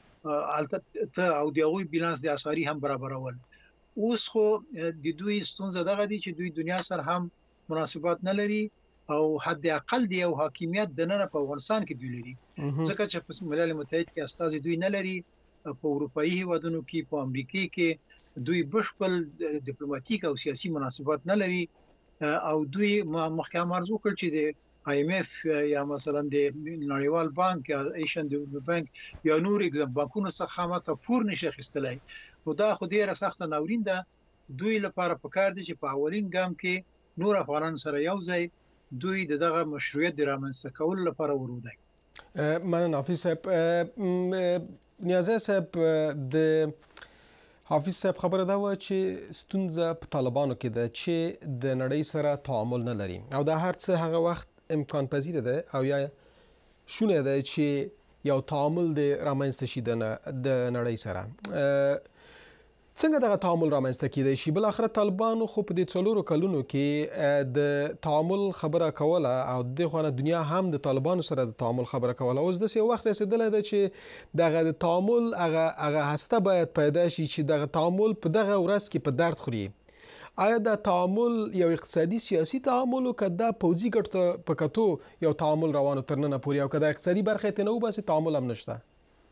ته او دغه بیلانس د اسعاري هم برابرول اوس خو د دوی ستونزه دغه دي چې دوی دنیا سره هم مناسبات نه لري او حد اقل دی او حاکمیت د نن په افغانستان کې دوی لري ځکه چې په ملل متحد کې استازي دوی نه لري په اروپאי هیوادونو کې په امریکا کې دوی بشپړ ډیپلوماټیک او سیاسي مناسبات نه لري او دوی مخکې مرز وکړ چې د IMF یا مثلا د نړیوال بانک یا ایشین ډیولپمنټ بانک یا نور بانکونو څخه ماته پور نشي اخیستلای نو دا خو ډیره سخت ناورین ده دوی لپاره پکار دي چې په اولین ګام کې نور افغانان سره یو ځای دوی دغه مشروعیت د رامنځته کولو لپاره ورودای مننه حافظ صاحب نیازه صاحب د حافظ صاحب خبره دا و چې ستونزه په طالبانو کې ده چې د نړۍ سره تعامل نه لري او دا هر څه هغه وخت امکان پذیر ده او یا شونه ده چې یو تعامل د رامنځته شي د نړۍ سره څنګه دغه تعامل رامنځته کیدای شي بل اخر طالبانو خو په دې څلورو کلونو کې د تعامل خبره کوله او د خوانه دنیا هم د طالبانو سره د تعامل خبره کوله اوس د څه وخت رسیدلی ده چې دغه د تعامل هغه هسته باید پیدا شي چې دغه تعامل په دغه ورځ کې په درد خوري آیا دا تعامل یو اقتصادي سیاسي تعامل او کدا پوځي ګټه په کتو یو تعامل روانو ترنه پوري او کدا اقتصادي برخه ته نه وباسي تعامل هم نشته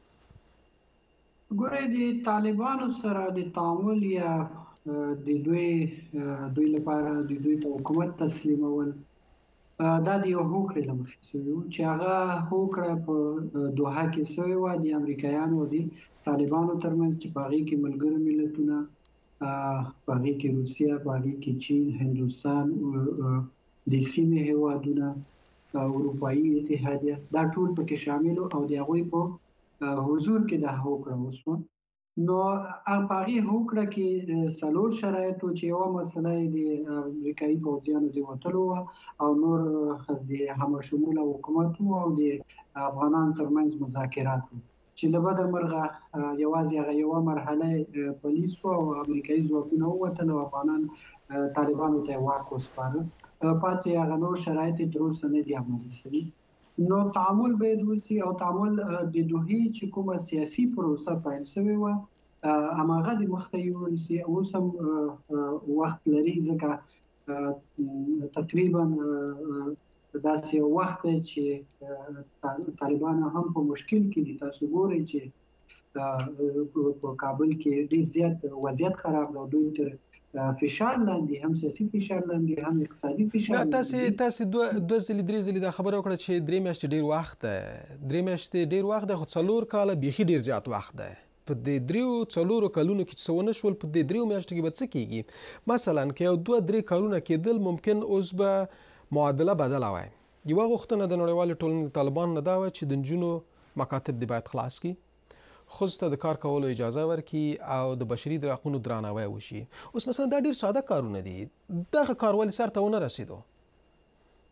ګوره د طالبانو سره د تعامل یا د دوی لپاره د دوی ته حکومت تسلیمول دا د یو هوکړې له مخې شوی چې هغه هوکړه په دوحه کې شوې وه د امریکایانو او د طالبانو ترمنځ چې په هغې کې ملګري ملتونه په هغې کې روسیه په هغې کې چین هندوستان د سیمې هیوادونه اروپایي اتحادیه دا ټول پکې شامل او د هغوی په حضور کې د هوکړه وشوه نو هغه هوکړه کې څلور شرایط چې یو مسله د امریکایي پوځیانو د وټلو او نور د همشموله حکومت او د افغانانو ترمنځ مذاکرات چې له بده مرغه یوازې هغه یو مرحله پولیس او امریکایي ځواکونه وټل او افغانان طالبانو ته واک وسپاره پاتې هغه نور شرایط تر اوسه نه دي عملي شوي نو تعامل باید وشي او تعامل د دوحې چې کومه سیاسي پروسه پیل شوې وه هماغه د مخته یوړل شي اوس هم وخت لري ځکه تقریبا داسې وخت چې طالبان هم په مشکل کې دي تاسو ګورئ چې په کابل کې ډېر زیات وضعیت خراب دی دوی تر فشار لاندې هم سیاسي فشار لاندې هم اقتصادي فشار لاندې تاسو دوه ځلې درې ځلې دا خبره وکړه چې درې میاشتې ډېر وخت ده درې میاشتې ډېر وخت ده خو څلور کاله بیخي ډېر زیات وخت ده په دې دریو څلورو کلونو کې څه ونه شول په دې دریو میاشتو کې به څه کېږي مثلا که یو دوه درې کلونه کېدل ممکن اوس به معادله بدله وای یوه غوښتنه د نړیوالې ټولنې طالبان نه دا وه چې د نجونو مکاتب دې باید خلاص کړي ښځو ته د کار کولو اجازه ورکړي او د بشري حقونو درناوی وشي اوس مثلا دا ډېر ساده کارونه دي دغه کار ولې سرته ونه رسېدو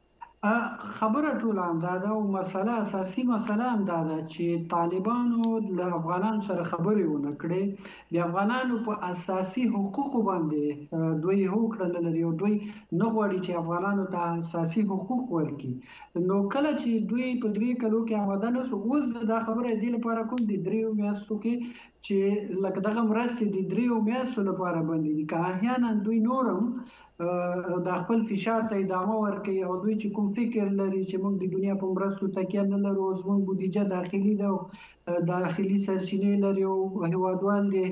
خبره ټول هم دا او مسله اساسي مسله هم دا ده چې طالبانو له افغانانو سره خبرې ونه کړې د افغانانو په اساسي حقوقو باندې دوی هوکړه لري او دوی نه غواړي چې افغانانو ته اساسي حقوق ورکړي نو کله چې دوی په 3 کلو کې آماده نه شو اوس دا خبره دی لپاره کوم د 3 میاشتو کې چې لکه دغه مرستې د 3 میاشتو لپاره باندې دي که احیانا دوی نورم د خپل فشار ته ادامه ورکوي او دوی چې کوم فکر لري چې موږ د دنیا په مرستو تکیه نه لرو زموږ بودیجه داخلي ده او داخلي سرچینې لري او هیوادوال دي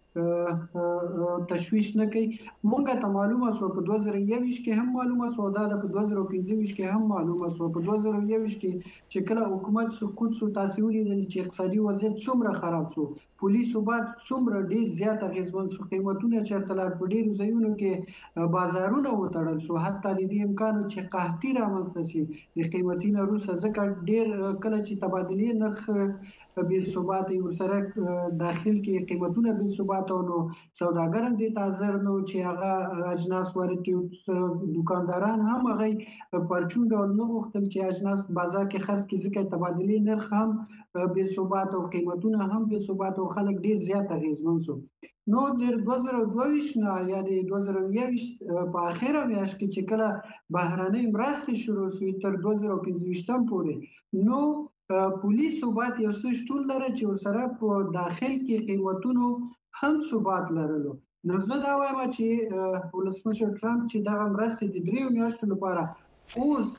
تشویش نه کوي مونږ ته معلومه سو په 2021 کې هم معلومه سو دا په 2025 کې هم معلومه سو په 2021 کې چې کله حکومت سقوط سو تاسو ولیدل چې اقتصادي وضعیت څومره خراب سو پولیسو بعد څومره ډیر زیات اغیزمن سو قیمتونه چرته لاړ په ډیرو ځایونو کې بازارونه وتړل سو حتی د دې امکان چې قحطي رامنځته شي د قیمتي نرخ ځکه ډیر کله چې تبادلې نرخ بې ثباتي ورسره داخل کې قیمتونه بې ثبات او نو سوداګر هم دې تاثر نو چې هغه اجناس ورته کې دکانداران هم هغه پرچون ډول نه غوښتل چې اجناس بازار کې خرڅ کړي ځکه تبادلې نرخ هم بې ثبات او قیمتونه هم بې ثبات او خلک ډیر زیات اغیزمن شو نو د 2022 نه یا د 2021 په اخیره میاشت کې چې کله بهراني مرستې شروع شوې تر 2025 پورې نو پولیس ثبات یو څه شتون لري چې ورسره په داخل کې قیمتونو هم ثبات لرلو نو زه دا وایم چې ولسمشر ټرمپ چې دا مرستې د 3 میاشتو لپاره اوس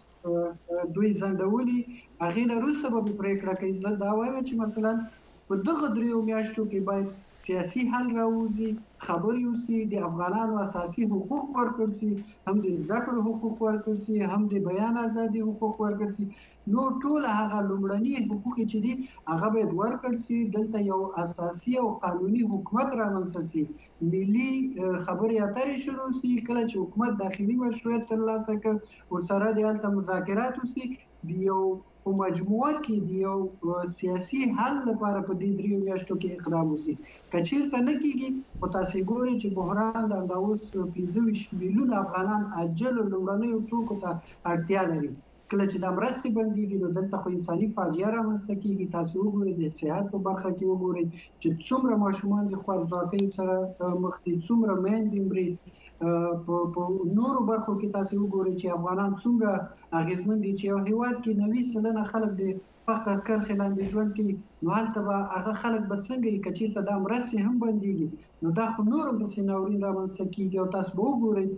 دوی زندولي هغه له روسه به پریکړه کوي زه دا وایم چې مثلا په دغه 3 میاشتو کې باید سیاسي حل راوځي خبرې وشي د افغانانو اساسي حقوق ورکړل شي هم د زده کړو حقوق ورکړل شي هم د بیان ازادي حقوق ورکړل شي نو ټول هغه لومړني حقوق چې دي هغه باید ورکړل شي دلته یو اساسي او قانوني حکومت رامنځته شي ملي خبرې اترې شروع شي کله چې حکومت داخلي مشروعیت ترلاسه کړي ورسره د هلته مذاکرات وشي د یو په مجموعه کې د یو سیاسي حل لپاره په دې 3 میاشتو کې اقدام وشي کچیرته نه کیږي او تاسو ګورئ چې بحران د اوس 25 میلیون افغانان اجل لومړنیو توکو ته اړتیا لري کله چې د مرستې بنديږي نو دلته خو انساني فاجعه رامنځته کیږي تاسو وګورئ د صحت په برخه کې وګورئ چې څومره ماشومان د خوارځواکۍ سره مخ دي څومره میندې مري په نورو برخو کې تاسو وګورئ چې افغانان څومره اغیزمن دي چې یو هیواد کې 90% خلک د فقر کرښې لاندې ژوند کوي نو هلته به هغه خلک به څنګه کچیرته د مرستې هم بنديږي نو دا خو نور هم د ناورین رامنځته کیږي او تاسو وګورئ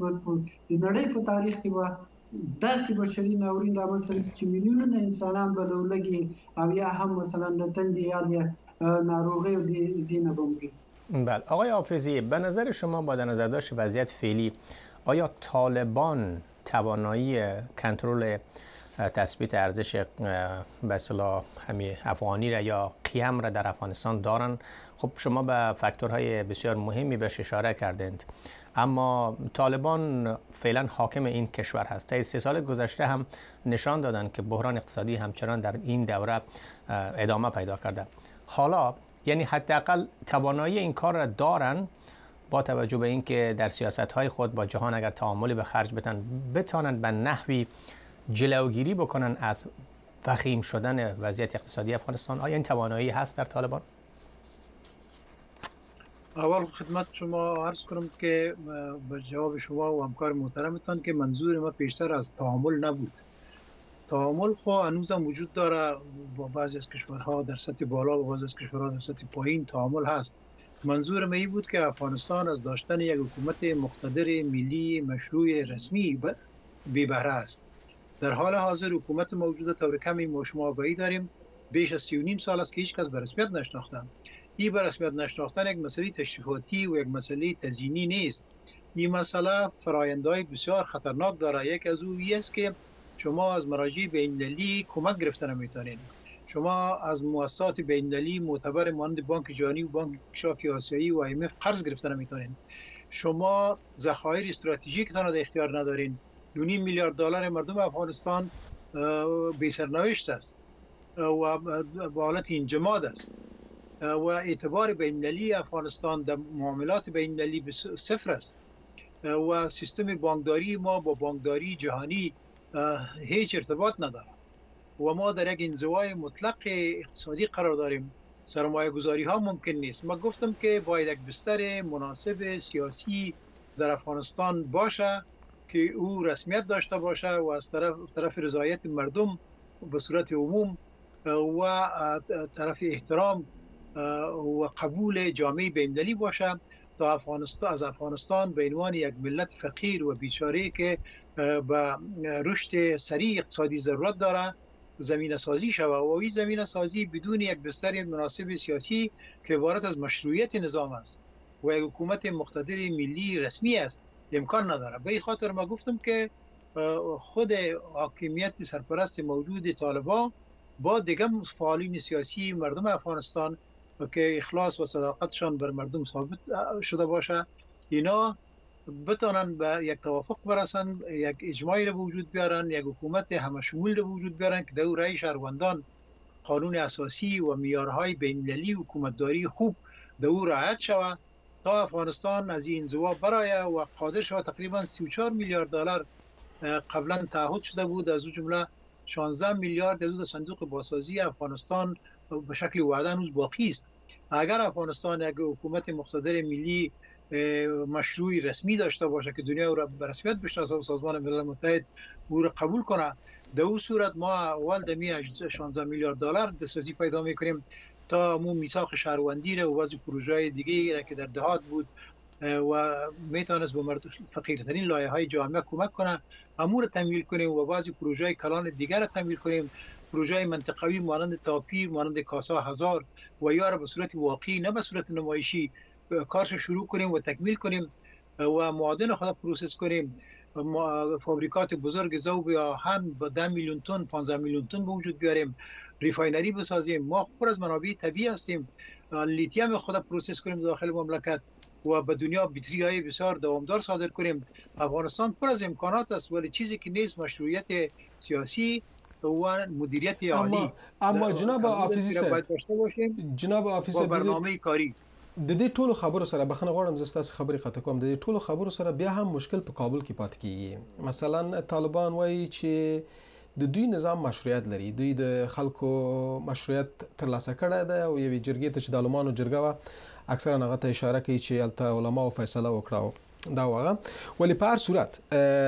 د نړۍ په تاریخ کې به داسې بشري ناورین رامنځته چې میلیونونه انسانان به لولګي او یا هم مثلا د تندې یا ناروغي او دینه بمري بله آقای حافظی به نظر شما با در نظر داشت وضعیت فعلی آیا طالبان توانایی کنترل تثبیت ارزش به اصطلاح همین افغانی را یا قیم را در افغانستان دارند خب شما به فاکتورهای بسیار مهمی بهش اشاره کردند اما طالبان فعلا حاکم این کشور هست تا 3 سال گذشته هم نشان دادند که بحران اقتصادی همچنان در این دوره ادامه پیدا کرده حالا یعنی حداقل توانایی این کار را دارن با توجه به اینکه در سیاست‌های خود با جهان اگر تعاملی به خرج بتانند به نحوی جلوگیری بکنن از وخیم شدن وضعیت اقتصادی افغانستان آیا این توانایی هست در طالبان؟ اول خدمت شما عرض کنم که به جواب شما و همکار محترمتان که منظور ما پیشتر از تعامل نبود تعامل خو هنوز هم وجود داره با بعضی از کشورها در سطح بالا و بعضی از کشورها در سطح پایین تعامل هست منظور ما این بود که افغانستان از داشتن یک حکومت مقتدر ملی مشروع رسمی بی بهره است در حال حاضر حکومت موجود طور کمی ما شما آگاهی داریم بیش از 3.5 سال است که هیچ کس به رسمیت نشناختن این به رسمیت نشناختن یک مسئله تشریفاتی و یک مسئله تزیینی نیست این مسئله فرآیندهای بسیار خطرناک داره یک از او است که شما از مراجع بین‌المللی کمک گرفتن میتونید شما از مؤسسات بین‌المللی معتبر مانند بانک جهانی و بانک انکشافی آسیایی و IMF قرض گرفتن میتونید شما ذخایر استراتژیکتان را در اختیار ندارین 2.5 میلیارد دلار مردم افغانستان بی سرنوشت است و به حالت انجماد است و اعتبار بین‌المللی افغانستان در معاملات بین‌المللی صفر است و سیستم بانکداری ما با بانکداری جهانی هیچ ارتباط نداره و ما در یک انزوای مطلق اقتصادی قرار داریم. سرمایه گذاری ها ممکن نیست. ما گفتم که باید یک بستر مناسب سیاسی در افغانستان باشه که او رسمیت داشته باشه و از طرف رضایت مردم به صورت عموم و طرف احترام و قبول جامعه بین‌المللی باشه تا از افغانستان به عنوان یک ملت فقیر و بیچاره که به رشد سریع اقتصادی ضرورت داره زمینه سازی شود و این زمینه سازی بدون یک بستر مناسب سیاسی که عبارت از مشروعیت نظام است و یک حکومت مقتدر ملی رسمی است امکان نداره. به این خاطر ما گفتم که خود حاکمیت سرپرست موجود طالبان با دیگر فعالین سیاسی مردم افغانستان که اخلاص و صداقتشان بر مردم ثابت شده باشه اینا بتونن به یک توافق برسن، یک اجماعی رو به وجود بیارن، یک حکومت همشمول رو به وجود بیارن که در رأی شهروندان قانون اساسی و معیارهای بین‌المللی حکومتداری خوب در رعایت شود تا افغانستان از این انزوا برآید و قادر شود. تقریبا 34 میلیارد دلار قبلا تعهد شده بود، از جمله 16 میلیارد از صندوق بازسازی افغانستان به شکل وعده هنوز باقی است. اگر افغانستان یک حکومت مقتدر ملی مشروعی رسمی داشته باشه که دنیا را به رسمیت بشناسه و سازمان ملل متحد او را قبول کنه، در اون صورت ما اول دمی 16 میلیارد دلار دسترسی پیدا میکنیم تا مو میثاق شهروندی را و بعضی پروژه‌های دیگه را که در دهات بود و میتونست به مردم فقیرترین لایه‌های جامعه کمک کنه امور تمویل کنیم و بعضی پروژه‌های کلان دیگر را تمویل کنیم، پروژه‌های منطقوی مانند تاپی، مانند کاسا هزار و یا را به صورت واقعی نه به صورت نمایشی کارش شروع کنیم و تکمیل کنیم و معادن خود پروسس کنیم. فابریکات بزرگ ذوب آهن با 10 میلیون تن 15 میلیون تن به وجود بیاریم، ریفاینری بسازیم. ما پر از منابع طبیعی هستیم، لیتیم خود پروسس کنیم داخل مملکت و به دنیا بطری های بسیار دوامدار صادر کنیم. افغانستان پر از امکانات است ولی چیزی که نیست مشروعیت سیاسی و مدیریت عالی. اما جناب حافظی صاحب، جناب حافظی صاحب، برنامه کاری د دې ټولو خبرو سره بخنه غواړم زه ستاسو خبرې قطع کوم. د دې ټولو خبرو سره بیا هم مشکل په کابل کې پاتې کیږي. مثلا طالبان وایي چې د دوی نظام مشروعیت لري، دوی د خلکو مشروعیت ترلاسه کړی دی او یوې جرګې ته چې د علمانو جرګه وه اکثرا هغه ته اشاره کوي چې هلته علماو فیصله وکړه دا وغه. ولې په هر صورت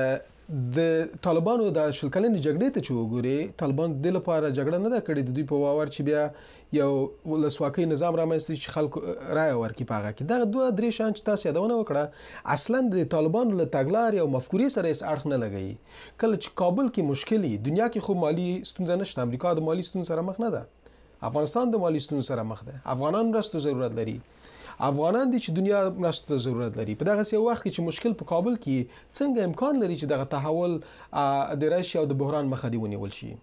د طالبانو د شل کلنې جګړې ته چې وګوري، طالبان د لپاره جګړه نه ده کړې، د دوی په باور چې بیا یو ولسواکۍ نظام رامنځته چې خلکو رایه ورکړي په هغه کې. دغه دوه درې شیان چې تاسو یادونه وکړه اصلا د طالبانو له تګلارې او مفکورې سره هیڅ اړخ نه لګوي. کله چې کابل کې مشکل وي، دنیا کې خو مالي ستونزه نشته، امریکا د مالي ستونزې سره مخ نه ده، افغانستان د مالي ستونزې سره مخ ده، افغانان مرستو ضرورت لري، افغانان دي چې دنیا مرستو ضرورت لري. په دغه یو وخت کې چې مشکل په کابل کې څنګه امکان لري چې دغه تحول د راشي او د بحران مخه دی ونیول شي؟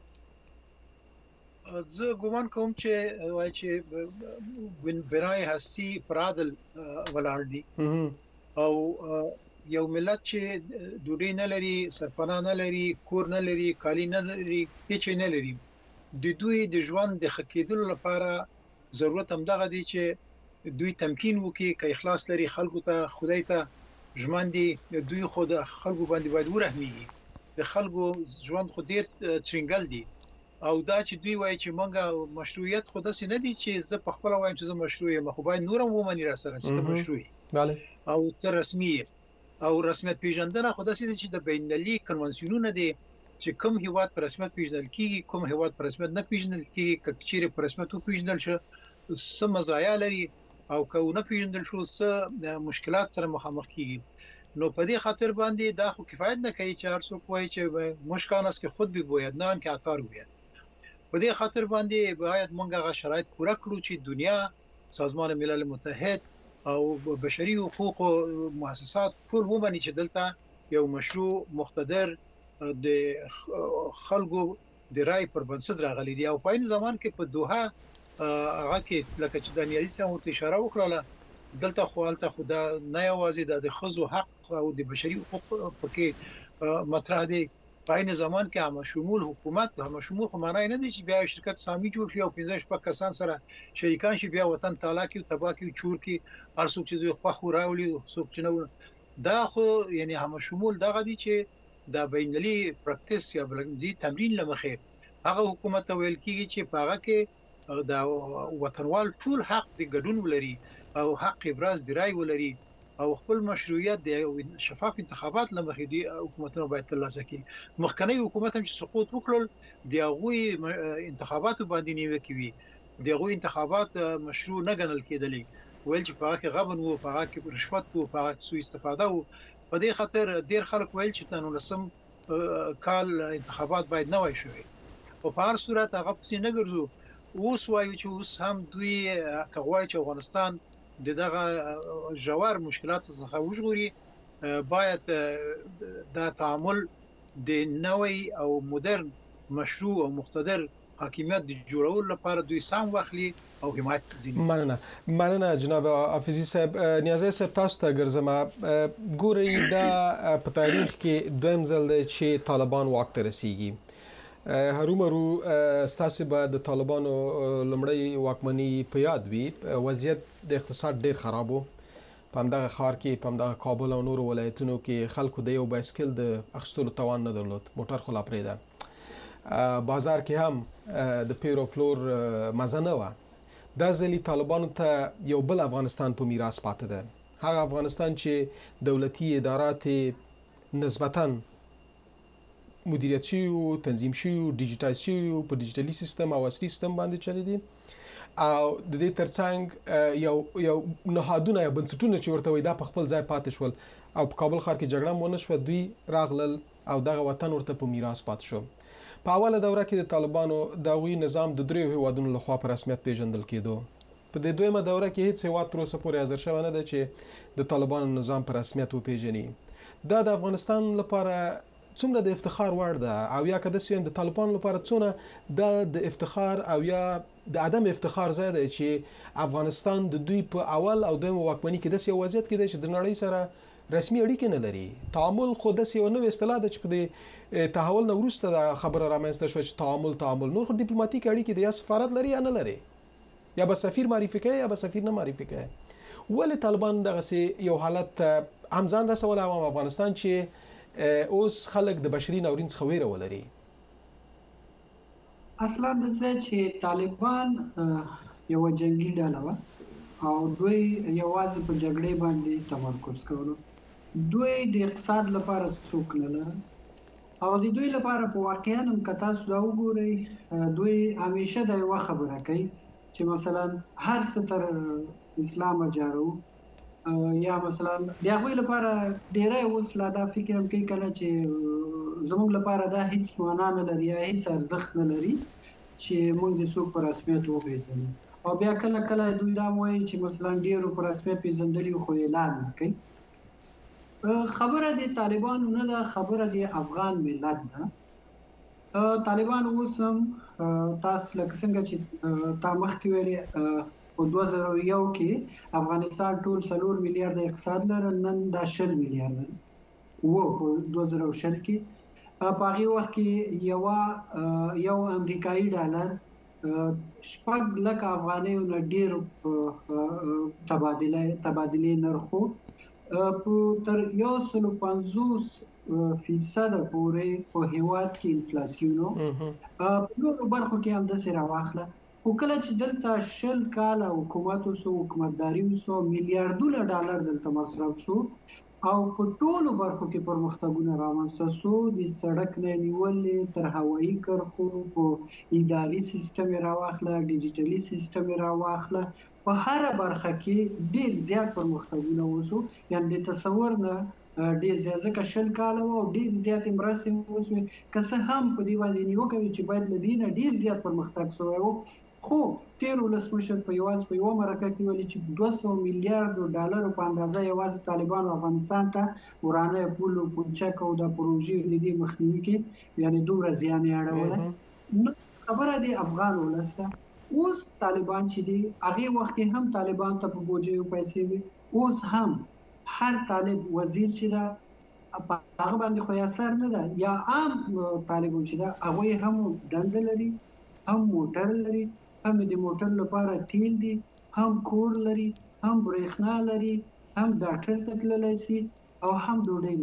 زه ګومان کوم چې وایي چې بنای هستی پر عدل ولاړ دي او یو ملت چې ډوډۍ نه لري، سرپناه نه لري، کور نه لري، کالی نه لري، هیڅ نه لري، د دوی د ژوند د ښه کېدلو لپاره ضرورت همدغه دی چې دوی تمکین وکړي که اخلاص لري خلکو ته، خدای ته ژمن دي، دوی خود خلکو باندې باید ورحمیږي. د خلکو ژوند خو ډېر ترنګل دي او دا چې دوی وایي چې مونږه مشروعیت خو داسې نه دي چې زه په خپله وایم چې زه مشروع یم، خو باید نور هم ومني را سره چې ته مشروع یې او ته رسمي یې. او رسمیت پیژندنه خو داسې دي چې د بین‌المللي کنوانسیونونه دي چې کوم هیواد په رسمیت پیژندل کیږي، کوم هیواد په رسمیت نه پیژندل کیږي، که چیرې په رسمیت وپیژندل شي څه مزایا لري او که ونه پیژندل شو څه مشکلات سره مخامخ کیږي. نو په دې خاطر باندې دا خو کفایت نه کوي چې هر څوک وایي چې مشکان است که خود بگوید نه آنکه عطار گوید. په دې خاطر باندې باید موږ هغه شرایط پوره کړو چې دنیا، سازمان ملل متحد او بشري حقوق او مؤسسات ټول ومني چې دلته یو مشروع مقتدر د خلکو د رای پر بنسټ راغلي دی. او په این زمان کې په دوحه هغه کې لکه چې دانیالي سم ورته اشاره وکړه، دلته خو هلته خو دا نه یوازې د ښځو حق او د بشري حقوق پکې مطرح دی، په این زمان کې هم شمول حکومت، هم شمول خو معنی نه دی چې بیا شرکت سامي جوړ شي او 15 شپږ کسان سره شریکان شي بیا وطن تعالی کې تباہ کې چور کې هر څوک چې خو راولي څوک چې نه. دا خو یعنی هم شمول دغه دی چې د بینالي پریکټیس یا بلندي تمرین لمخه هغه حکومت ویل کیږي چې په هغه کې د وطنوال ټول حق د ګډون ولري او حق ابراز د رای ولري او خپل مشروعیت د شفاف انتخابات لمخې دي حکومتونه باید ترلاسه کړي. مخکنی حکومت هم چې سقوط وکړل د هغوی انتخاباتو باندې نیوکه کوي، د هغوی انتخابات مشروع نه ګڼل کېدلې، ویل چې په هغه کې غبن وو، په هغه کې رشوت وو، په هغه کې سوء استفاده وو. په دې خاطر ډیر خلک ویل چې د 19 کال انتخابات باید نه وای شوی او په هر صورت هغه پسې نه ګرځو. اوس وایو چې اوس هم دوی کغواړي چې افغانستان دغه ژور مشکلات څخه وژغوري، باید د تعامل د نوې او مدرن مشروع او مقتدر حاکمیت د جوړولو لپاره دوی سم واخلي او حمایت ځینې. مننه جناب حافظي صاحب. نیازی صاحب تاسو ته ګرځم. ګورئ دا په تاریخ کې دویم ځل دی چې طالبان واک ته رسیږي. هرومرو ستاسو به د طالبانو لمړی واکمني په یاد وي، وضعیت د اقتصاد ډیر خراب وو. په همدغه ښار کې، په همدغه کابل او نورو ولایتونو کې خلکو د یو بایسکل د اخیستلو توان نه درلود، موټر خو لا پرېږده، بازار کې هم د پیر او پلور مزه نه وه. دا ځلې طالبانو ته یو بل افغانستان په میراث پاتې ده، هغه افغانستان چې دولتي ادارات نسبتاً مدیریت شوی او تنظیم شوی او ډیجیټایز شوی او په ډیجیټلي سیستم او عصري سیستم باندې چلی دي، او د دې ترڅنګ یو نهادونه یا بنسټونه چې ورته وي دا په خپل ځای پاتې شول او په کابل ښار کې جګړه مونه شوه، دوی راغلل او دغه وطن ورته په میراث پاتې شو. په اوله دوره کې د طالبانو دغوی نظام د دریو هیوادونو لخوا په رسمیت پیژندل کېدو. په دې دویمه دوره کې هیڅ هیواد تر اوسه پورې حاضر شوی نه دی چې د طالبانو نظام په رسمیت وپیژني. دا د افغانستان لپاره څومره د افتخار وړ ده، او یا که داسې ویم د طالبانو لپاره څونه د افتخار او یا د عدم افتخار ځای دی چې افغانستان د دوی په اول او دویم واکمني کې داسې یو وضعیت کې دی چې د نړۍ سره رسمي اړیکې نه لري. تعامل خو داسې یو نوې اصطلاح ده چې په دې تحول نه وروسته دا خبره رامنځته شوه چې تعامل نور خو ډیپلوماټیک اړیکې دي، یا سفارت لري یا نه لري، یا به سفیر معرفي کوي یا به سفیر نه معرفي کوي. ولې طالبان دغسې یو حالت هم ځان رسولی او افغانستان چې اوس خلک د بشري ناورین څخه ویره ولري؟ اصلا د څه چې طالبان یو جنگي ډله وه او دوی یوازې په جګړې باندې تمرکز کولو. دوی د اقتصاد لپاره څوک نه لرل او د دوی لپاره په واقعا هم که تاسو دا وګورئ، دوی همیشه دا یوه خبره کوي چې مثلا هر څه تر اسلام جارو، یا مثلا د هغوی لپاره ډیری اوس لا دا فکر هم کوي کنه چې زموږ لپاره دا هیڅ معنا نه لري یا هیڅ ارزښت نه لري چې موږ د څوک په رسمیت وپېژنو. او بیا کله کله دوی دا وایي چې مثلا ډیرو په رسمیت پېژندلي خو اعلان نه کوي. خبره د طالبانو نه ده، خبره د افغان ملت ده. طالبان اوس هم تاسو لکه څنګه چې تا مخکې ویلې په 2001 کې افغانستان ټول 4 میلیارډ اقتصاد لري، نن دا 10 میلیارډ وو. په 2020 کې په هغه وخت کې یو امریکایي ډالر 6 لک افغانۍ نه ډیر تبادله نرخ تر 150% پورې په هیواد کې انفلاسیون په نورو برخو کې هم داسې راواخله. خو کله چې دلته 10 کاله حکومت وسو، حکومتداري وسو، میلیارډونه ډالر دلته مصرف شو او په ټولو برخو کې پرمختګونه رامنځته شو، د سړک نه نیولې تر هوایي کرښو، په اداري سیستم راواخله، ډیجیټلي سیستم راواخله، په هر برخه کې ډیر زیات پرمختګونه وسو. یعنې د تصور نه ډیر زیات، ځکه 10 کاله او ډیر زیات مرستې وسوې، که څه هم په دې باندې نیوکه وي چې باید له دې نه ډیر زیات پرمختګ شوی و، خو تیر ولسمشر په یوه مرکه کې ویلي چې 200 میلیارډ ډالر په اندازه یوازې طالبان افغانستان ته ورانه پول او پنچک او د پروژې د دې مخنیوي کې یعنی دومره زیان یې اړوله. نو خبره د افغان ولسه اوس طالبان چې دی هغه وخت هم طالبان ته په بوجیو پیسې وي، اوس هم هر طالب وزیر چې دا هغه باندې خو اثر نه ده، یا عام طالب چې دا هغه هم دند لري، هم موټر لري، هم د موټر لپاره تیل دي، هم کور لري، هم برېښنا لري، هم ډاکټر ته تللی شي او هم ډوډۍ لري.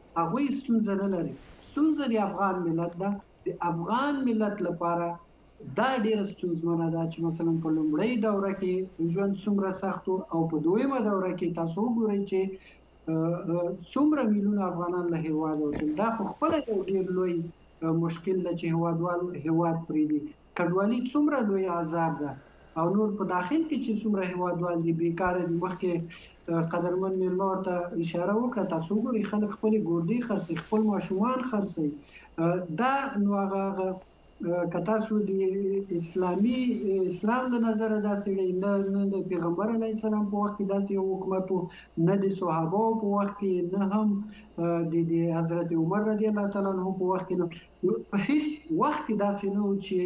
هغه ستونزه نه لري. ستونزه د افغان ملت ده. د افغان ملت لپاره دا ډیره ستونزمنه ده چې مثلا په لومړۍ دوره کې ژوند څومره سخت او په دویمه دوره کې تاسو وګورئ چې څومره میلیونه افغانان له هیواده وتل. دا خو خپله یو ډیر لوی مشکل ده چې هیوادوال هیواد پرېږدي. کډوالي څومره لوی عذاب ده او نور په داخل کې چې څومره هیوادوال دي بیکاره دي. مخکې قدرمن میلمه ورته اشاره وکړه، تاسو وګورئ خلک خپلې ګوردې خرڅوي، خپل ماشومان خرڅوي. دا نو هغه که تاسو د اسلام له نظره داسې نه د پیغمبر علیه السلام په وخت کې داسې یو حکومت و، نه د صحابه په وخت کې، نه هم د حضرت عمر رضی الله تعالی عنه په وخت کې، په هیڅ وخت کې داسې نه و چې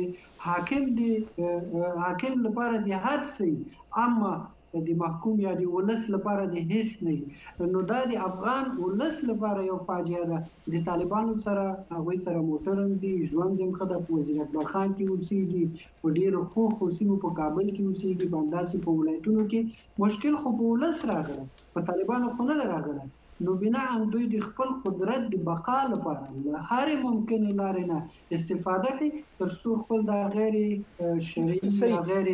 حاکم لپاره د هر څه اما د محکوم یا د ولس لپاره د هیڅ نه. نو دا د افغان ولس لپاره یو فاجعه ده. د طالبانو سره هغوی سره موټرن دي، ژوند یې ښه ده، په وزیر اکبر خان کې اوسېږي، په ډېرو ښو سیمو په کابل کې اوسېږي، په همداسې په ولایتونو کې. مشکل خو په ولس راغلی، په طالبانو خو نه ده راغلی. نو بنا دوی د خپل قدرت د بقا لپاره له هرې ممکنې لارې نه استفاده کوي تر څو خپل د غیر شرعي یا غیر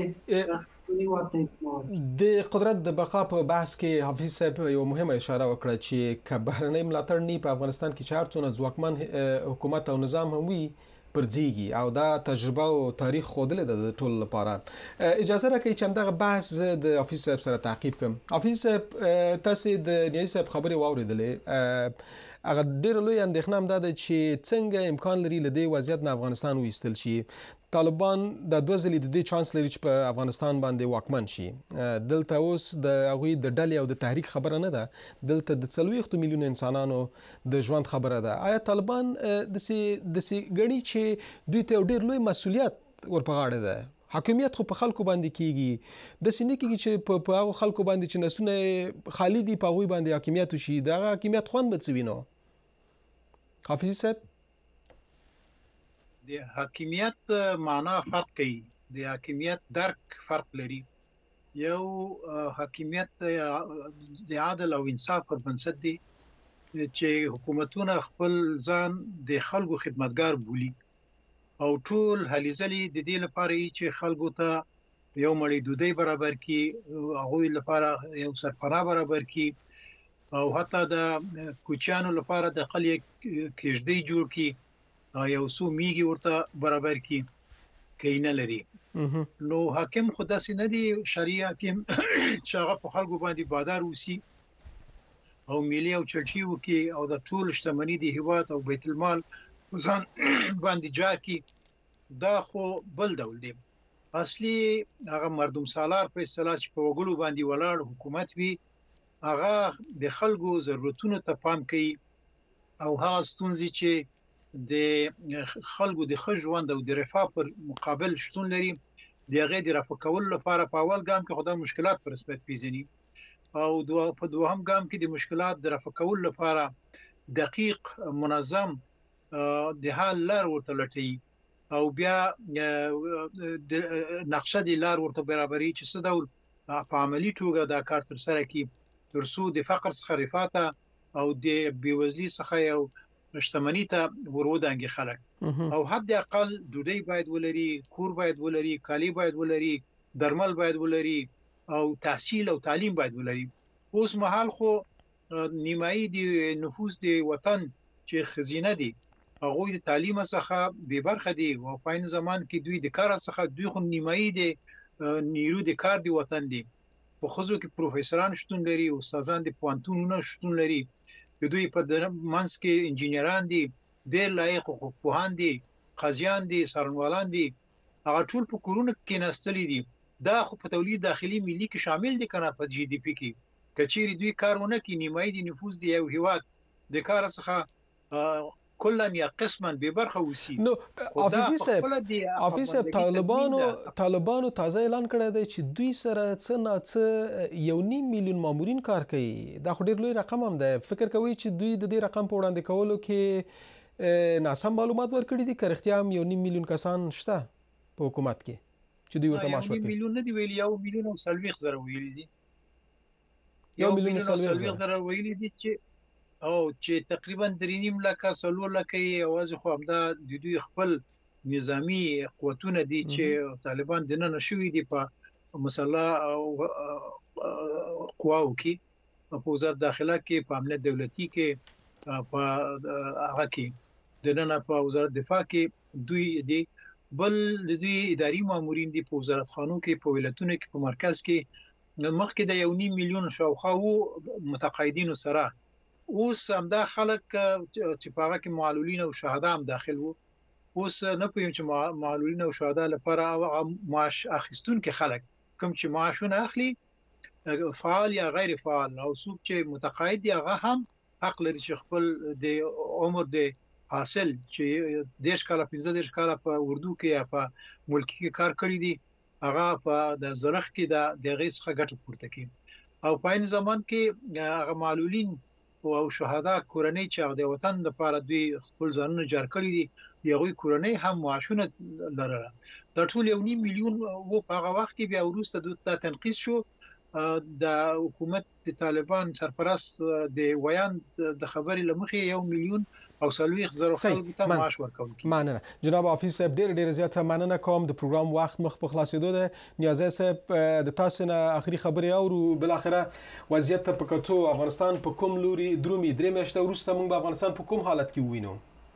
د قدرت د بقا په بحث کې حافظ صاحب یو مهمه اشاره وکړه چې که بهرنۍ ملاتړ نه په افغانستان کې چې هر څونه ځواکمن حکومت او نظام هم وي پرځيږي او دا تجربه او تاریخ ښودلې ده د ټولو لپاره. اجازه راکړئ چې همدغه بحث د حافظ صاحب سره تعقیب کړم. حافظ صاحب تاسو د نیازي صاحب خبرې واورېدلې، هغه ډېر لوی اندېښنه هم ده چې څنګه امکان لري له دې وضعیت نه افغانستان وایستل شي. طالبان د دوه ځلې د دې چانس لري چې په افغانستان باندې واکمن شي. دلته اوس د هغوی د ډلې او د تحریک خبره نه ده، دلته د 40 میلیون انسانانو د ژوند خبره ده. آیا طالبان داسې ګڼي چې دوی ته ډېر لوی مسؤلیت ورپه غاړه ده؟ حاکمیت خو په خلکو باندې کیږي، داسې نه کیږي چې په هغو خلکو باندې چې نسونه خالی دي په هغوی باندې حاکمیت وشي. د هغه حاکمیت خوند به څه وي نو حافظ صاحب؟ د حاکمیت معنا فرق کوي، د حاکمیت درک فرق لري. یو حاکمیت د عادل او انصاف پر بنسټ دی چې حکومتونه خپل ځان د خلکو خدمتګار بولي او ټول هلې ځلې د دې لپاره چې خلکو ته یو مړی ډوډۍ برابر کړي، هغوی لپاره یو سرپناه برابر کړي او حتی د کوچیانو لپاره د قلعه کېږدۍ جوړ کړي، یو څو میږي ورته برابر کړي، کوي نه لري. نو حاکم خو داسې نه دی شرعي حاکم چې هغه په خلکو باندې بادار اوسي او ملي او چلچي وکړي او د ټول شتمنۍ د هیواد او بیت المال ځان باندې جار کړي. دا خو بل ډول دی. اصلي هغه مردم سالار په اصطلاح چې په وګړو باندې ولاړ حکومت وي، هغه د خلکو ضرورتونو ته پام کوي او هغه ستونزې چې د خلکو د ښه ژوند او د رفاه پر مقابل شتون لري، د هغې د رفع کولو لپاره په اول ګام کې خو دا مشکلات په رسمیت پیژني او په دوهم ګام کې د مشکلات د رفع کولو لپاره دقیق منظم د حل لار ورته لټوي او بیا نقشه د لار ورته برابري چې څه ډول په عملي توګه دا کار ترسره کړي تر څو د فقر څخه رفاه ته او د بېوزلۍ څخه یو شتمنۍ ته ورودانګي خلک او حد اقل ډوډۍ باید ولري، کور باید ولري، کالي باید ولري، درمل باید ولري او تحصیل او تعلیم باید ولري. اوس مهال خو نیمایي د نفوس د وطن چې خزینه دي هغه د تعلیم څخه بې برخه دي او په عین زمان کې دوی د کار څخه دوی خو نیمایي د نیرو د کار دی وطن دي. په خزو کې پروفیسوران شتون لري، استادان د پوهنتونونو شتون لري، دوی په منځ کې انجینران دي، ډېر لایق حقوقپوهان دي، قاضیان دي، څارنوالان دي، هغه ټول په کورونو کې ناستلي دي. دا خو په تولید داخلي ملي کې شامل دي کنه په جی ډي پی کې. کچېری دوی کارونه کې نیمایي د نفوس دی یو هیواد د کار څخه کلن یا قسما به برخه وسی. نو حافظ صاحب طالبانو تازه اعلان کړی دی چې دوی سره څه نه څه 1.5 میلیون مامورین کار کوي. دا خو ډېر لوی رقم هم دی. فکر کوي چې دوی د دې رقم په وړاندې کولو کې ناسم معلومات ورکړي دي که رښتیا هم 1.5 میلیون کسان شته په حکومت کې چې دوی ورته معاش ورکوي؟ 1 میلیون نه دی ویلي، 1 میلیون او 40 زره ویلي دي. 1 میلیون او 40 زره ویلي دي چې او چې تقریبا 3.5 لکه 4 لکه یوازې خو همدا د دوی خپل نظامی قوتونه دي چې طالبان د نن شوې دي په مسلح قواو کې په وزارت داخله کې په امنیت دولتي کې په هغه کې د نن په وزارت دفاع کې دوی دي بل د دوی اداري مامورین دي په وزارت خانو کې په ولایتونو کې په مرکز کې مخکې د 1.5 میلیون شاوخوا متقاعدین سره اوس همدا خلک چې په هغه کې معلولین او شهدا هم داخل وو اوس نه پوهیم چې معلولین او شهدا لپاره معاش اخیستون کې خلک کوم چې معاشونه اخلي فعال یا غیر فعال او څوک چې متقاعد دي هغه هم حق لري چې خپل د عمر د حاصل چې 10 کاله 15 کاله په اردو کې یا په ملکی کې کار کړی دي هغه په د زرخ کې د غیص څخه ګټه پورته کوي او په این زمان کې هغه معلولین او شهدا کورنۍ چې د وطن لپاره دوی خپل ځانونه جار کړی دي یوه کورنۍ هم معاشونه لرله د ټول 1.5 میلیون وو په هغه وخت کې بیا وروسته د تنقیص شو د حکومت د طالبان سرپرست د ویان د خبرې لمخې 1 میلیون او 40,000 خلکو ته معاش ورکول کی مننه جناب حافظ صاحب ډیر زیاته مننه کوم د پروګرام وخت مخ په خلاصېدو ده نیازه صاحب د تاسو نه اخري خبرې اورو بل اخره وضعیت په کتو افغانستان په کوم لوري درومي درې میاشتې وروسته موږ به افغانستان په کوم حالت کې وینو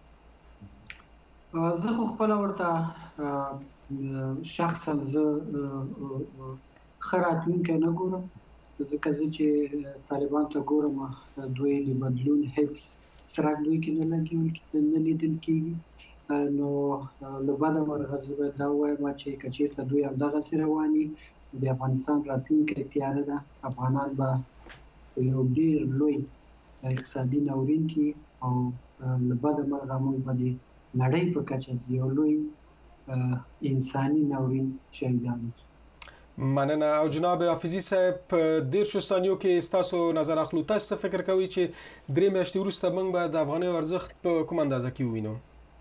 زه خو خپل ورته شخصا زه خراتونکو نه ګورم ځکه چې طالبان ته ګورم دوی د بدلون هیڅ څراغ دوی کې نه لیدل کېږي نو له بده مرغه زه دا وایم چې کچېرته دوی همدغسې رواني د افغانستان راتلونکی تیاره ده افغانان به یو ډېر لوی اقتصادي ناورین کې او له بده مرغه موږ به د نړۍ په کچه یو لوی انساني ناورین شهیدان شو مننه او جناب حافظي صاحب په 10 ثانیو کې تاسو نظر اخلو تاسو فکر کوئ چې درې میاشتې وروسته موږ به د افغاني ارزښت په کوم اندازه کې وینو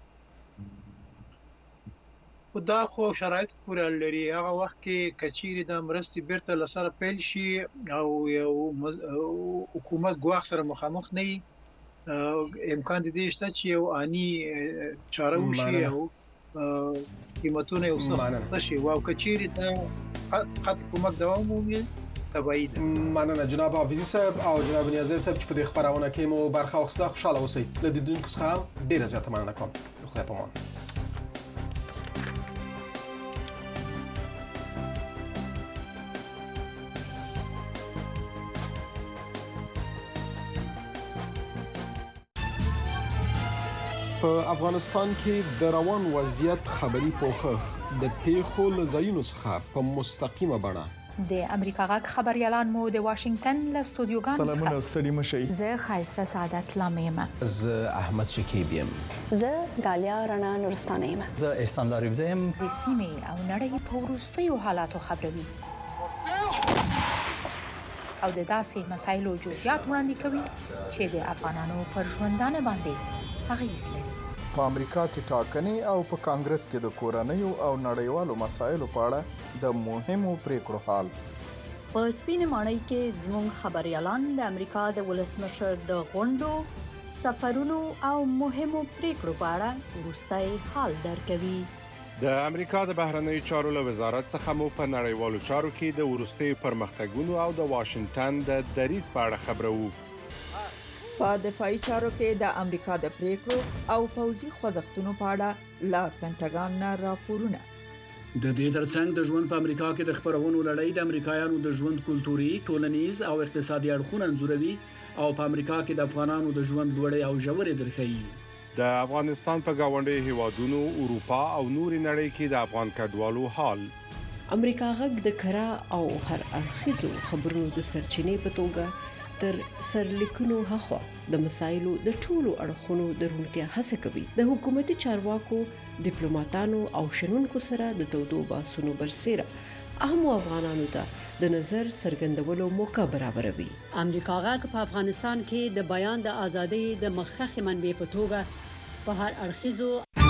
دا خو شرایط پورې لري هغه وخت کې کچېری د مرستې بیرته لسره پیل شي او یو حکومت ګواښ سره مخامخ نه امکان دي شته چې یو اني چاره وشي او قیمتونه یو څه شي او کچېری دا خط کومک دوام ومومي تبعید مننه جناب حافظي صاحب او جناب نیازی صاحب چې په دې خبرونه کې مو برخه واخیسته خوشاله اوسئ له لیدونکو څخه ډیره زیاته مننه کوم خدای په امان په افغانستان کې د روان وضعیت خبري پوښښ د پیښو له ځایونو څخه په مستقیمه بڼه د امریکا غږ خبريالان مو د واشنگټن له استودیوګانو سلامونه ستړي مشئ زه خایسته سعادت لامیم زه احمد شکیب یم زه غالیا رڼا نورستانه یم زه احسان لاریبزی یم د سیمې او نړۍ په وروستیو حالاتو خبروي او د داسې مسایلو جزئیات وړاندې کوي چې د افغانانو پر ژوندانه باندې اغیز لري په امریکا کې ټاکنې او په کانګرس کې د کورنیو او نړیوالو مسایلو په اړه د مهمو پریکړو حال په سپینې ماڼۍ کې زموږ خبريالان د امریکا د ولسمشر د غونډو سفرونو او مهمو پریکړو په اړه وروستي حال درکوي د امریکا د بهرنیو چارو له وزارت څخه مو په نړیوالو چارو کې د وروستي پرمختګونو او د واشنگټن د دریځ په اړه خبرو په دفاعي چارو کې د امریکا د پریکړو او پوځي خوځښتونو په اړه لا پینټاګان نه راپورونه د دې ترڅنګ د ژوند په امریکا کې د خبرونو لړۍ د امریکایانو د ژوند کلتوري، ټولنیز او اقتصادي اړخونه انځوروي او په امریکا کې د افغانانو د ژوند لوړې او ژورې درخي د افغانستان په گاونډي هیوادونو اروپا او نوري نړۍ کې د افغان کډوالو حال امریکا غږ د کرا او هر اړخیزو خبرونو د سرچینې په توګه تر سرلیکونو هخوا د مسایلو د ټولو اړخونو درونتیا هڅه کوي د حکومتي چارواکو ډیپلوماټانو او شنونکو سره د تودو باسونو برسېره اهم افغانانو ته د نظر څرګندولو موقع برابروي امریکا غږ په افغانستان کې د بیان د ازادۍ د مخکښ منبع په توګه په هر اړخیزو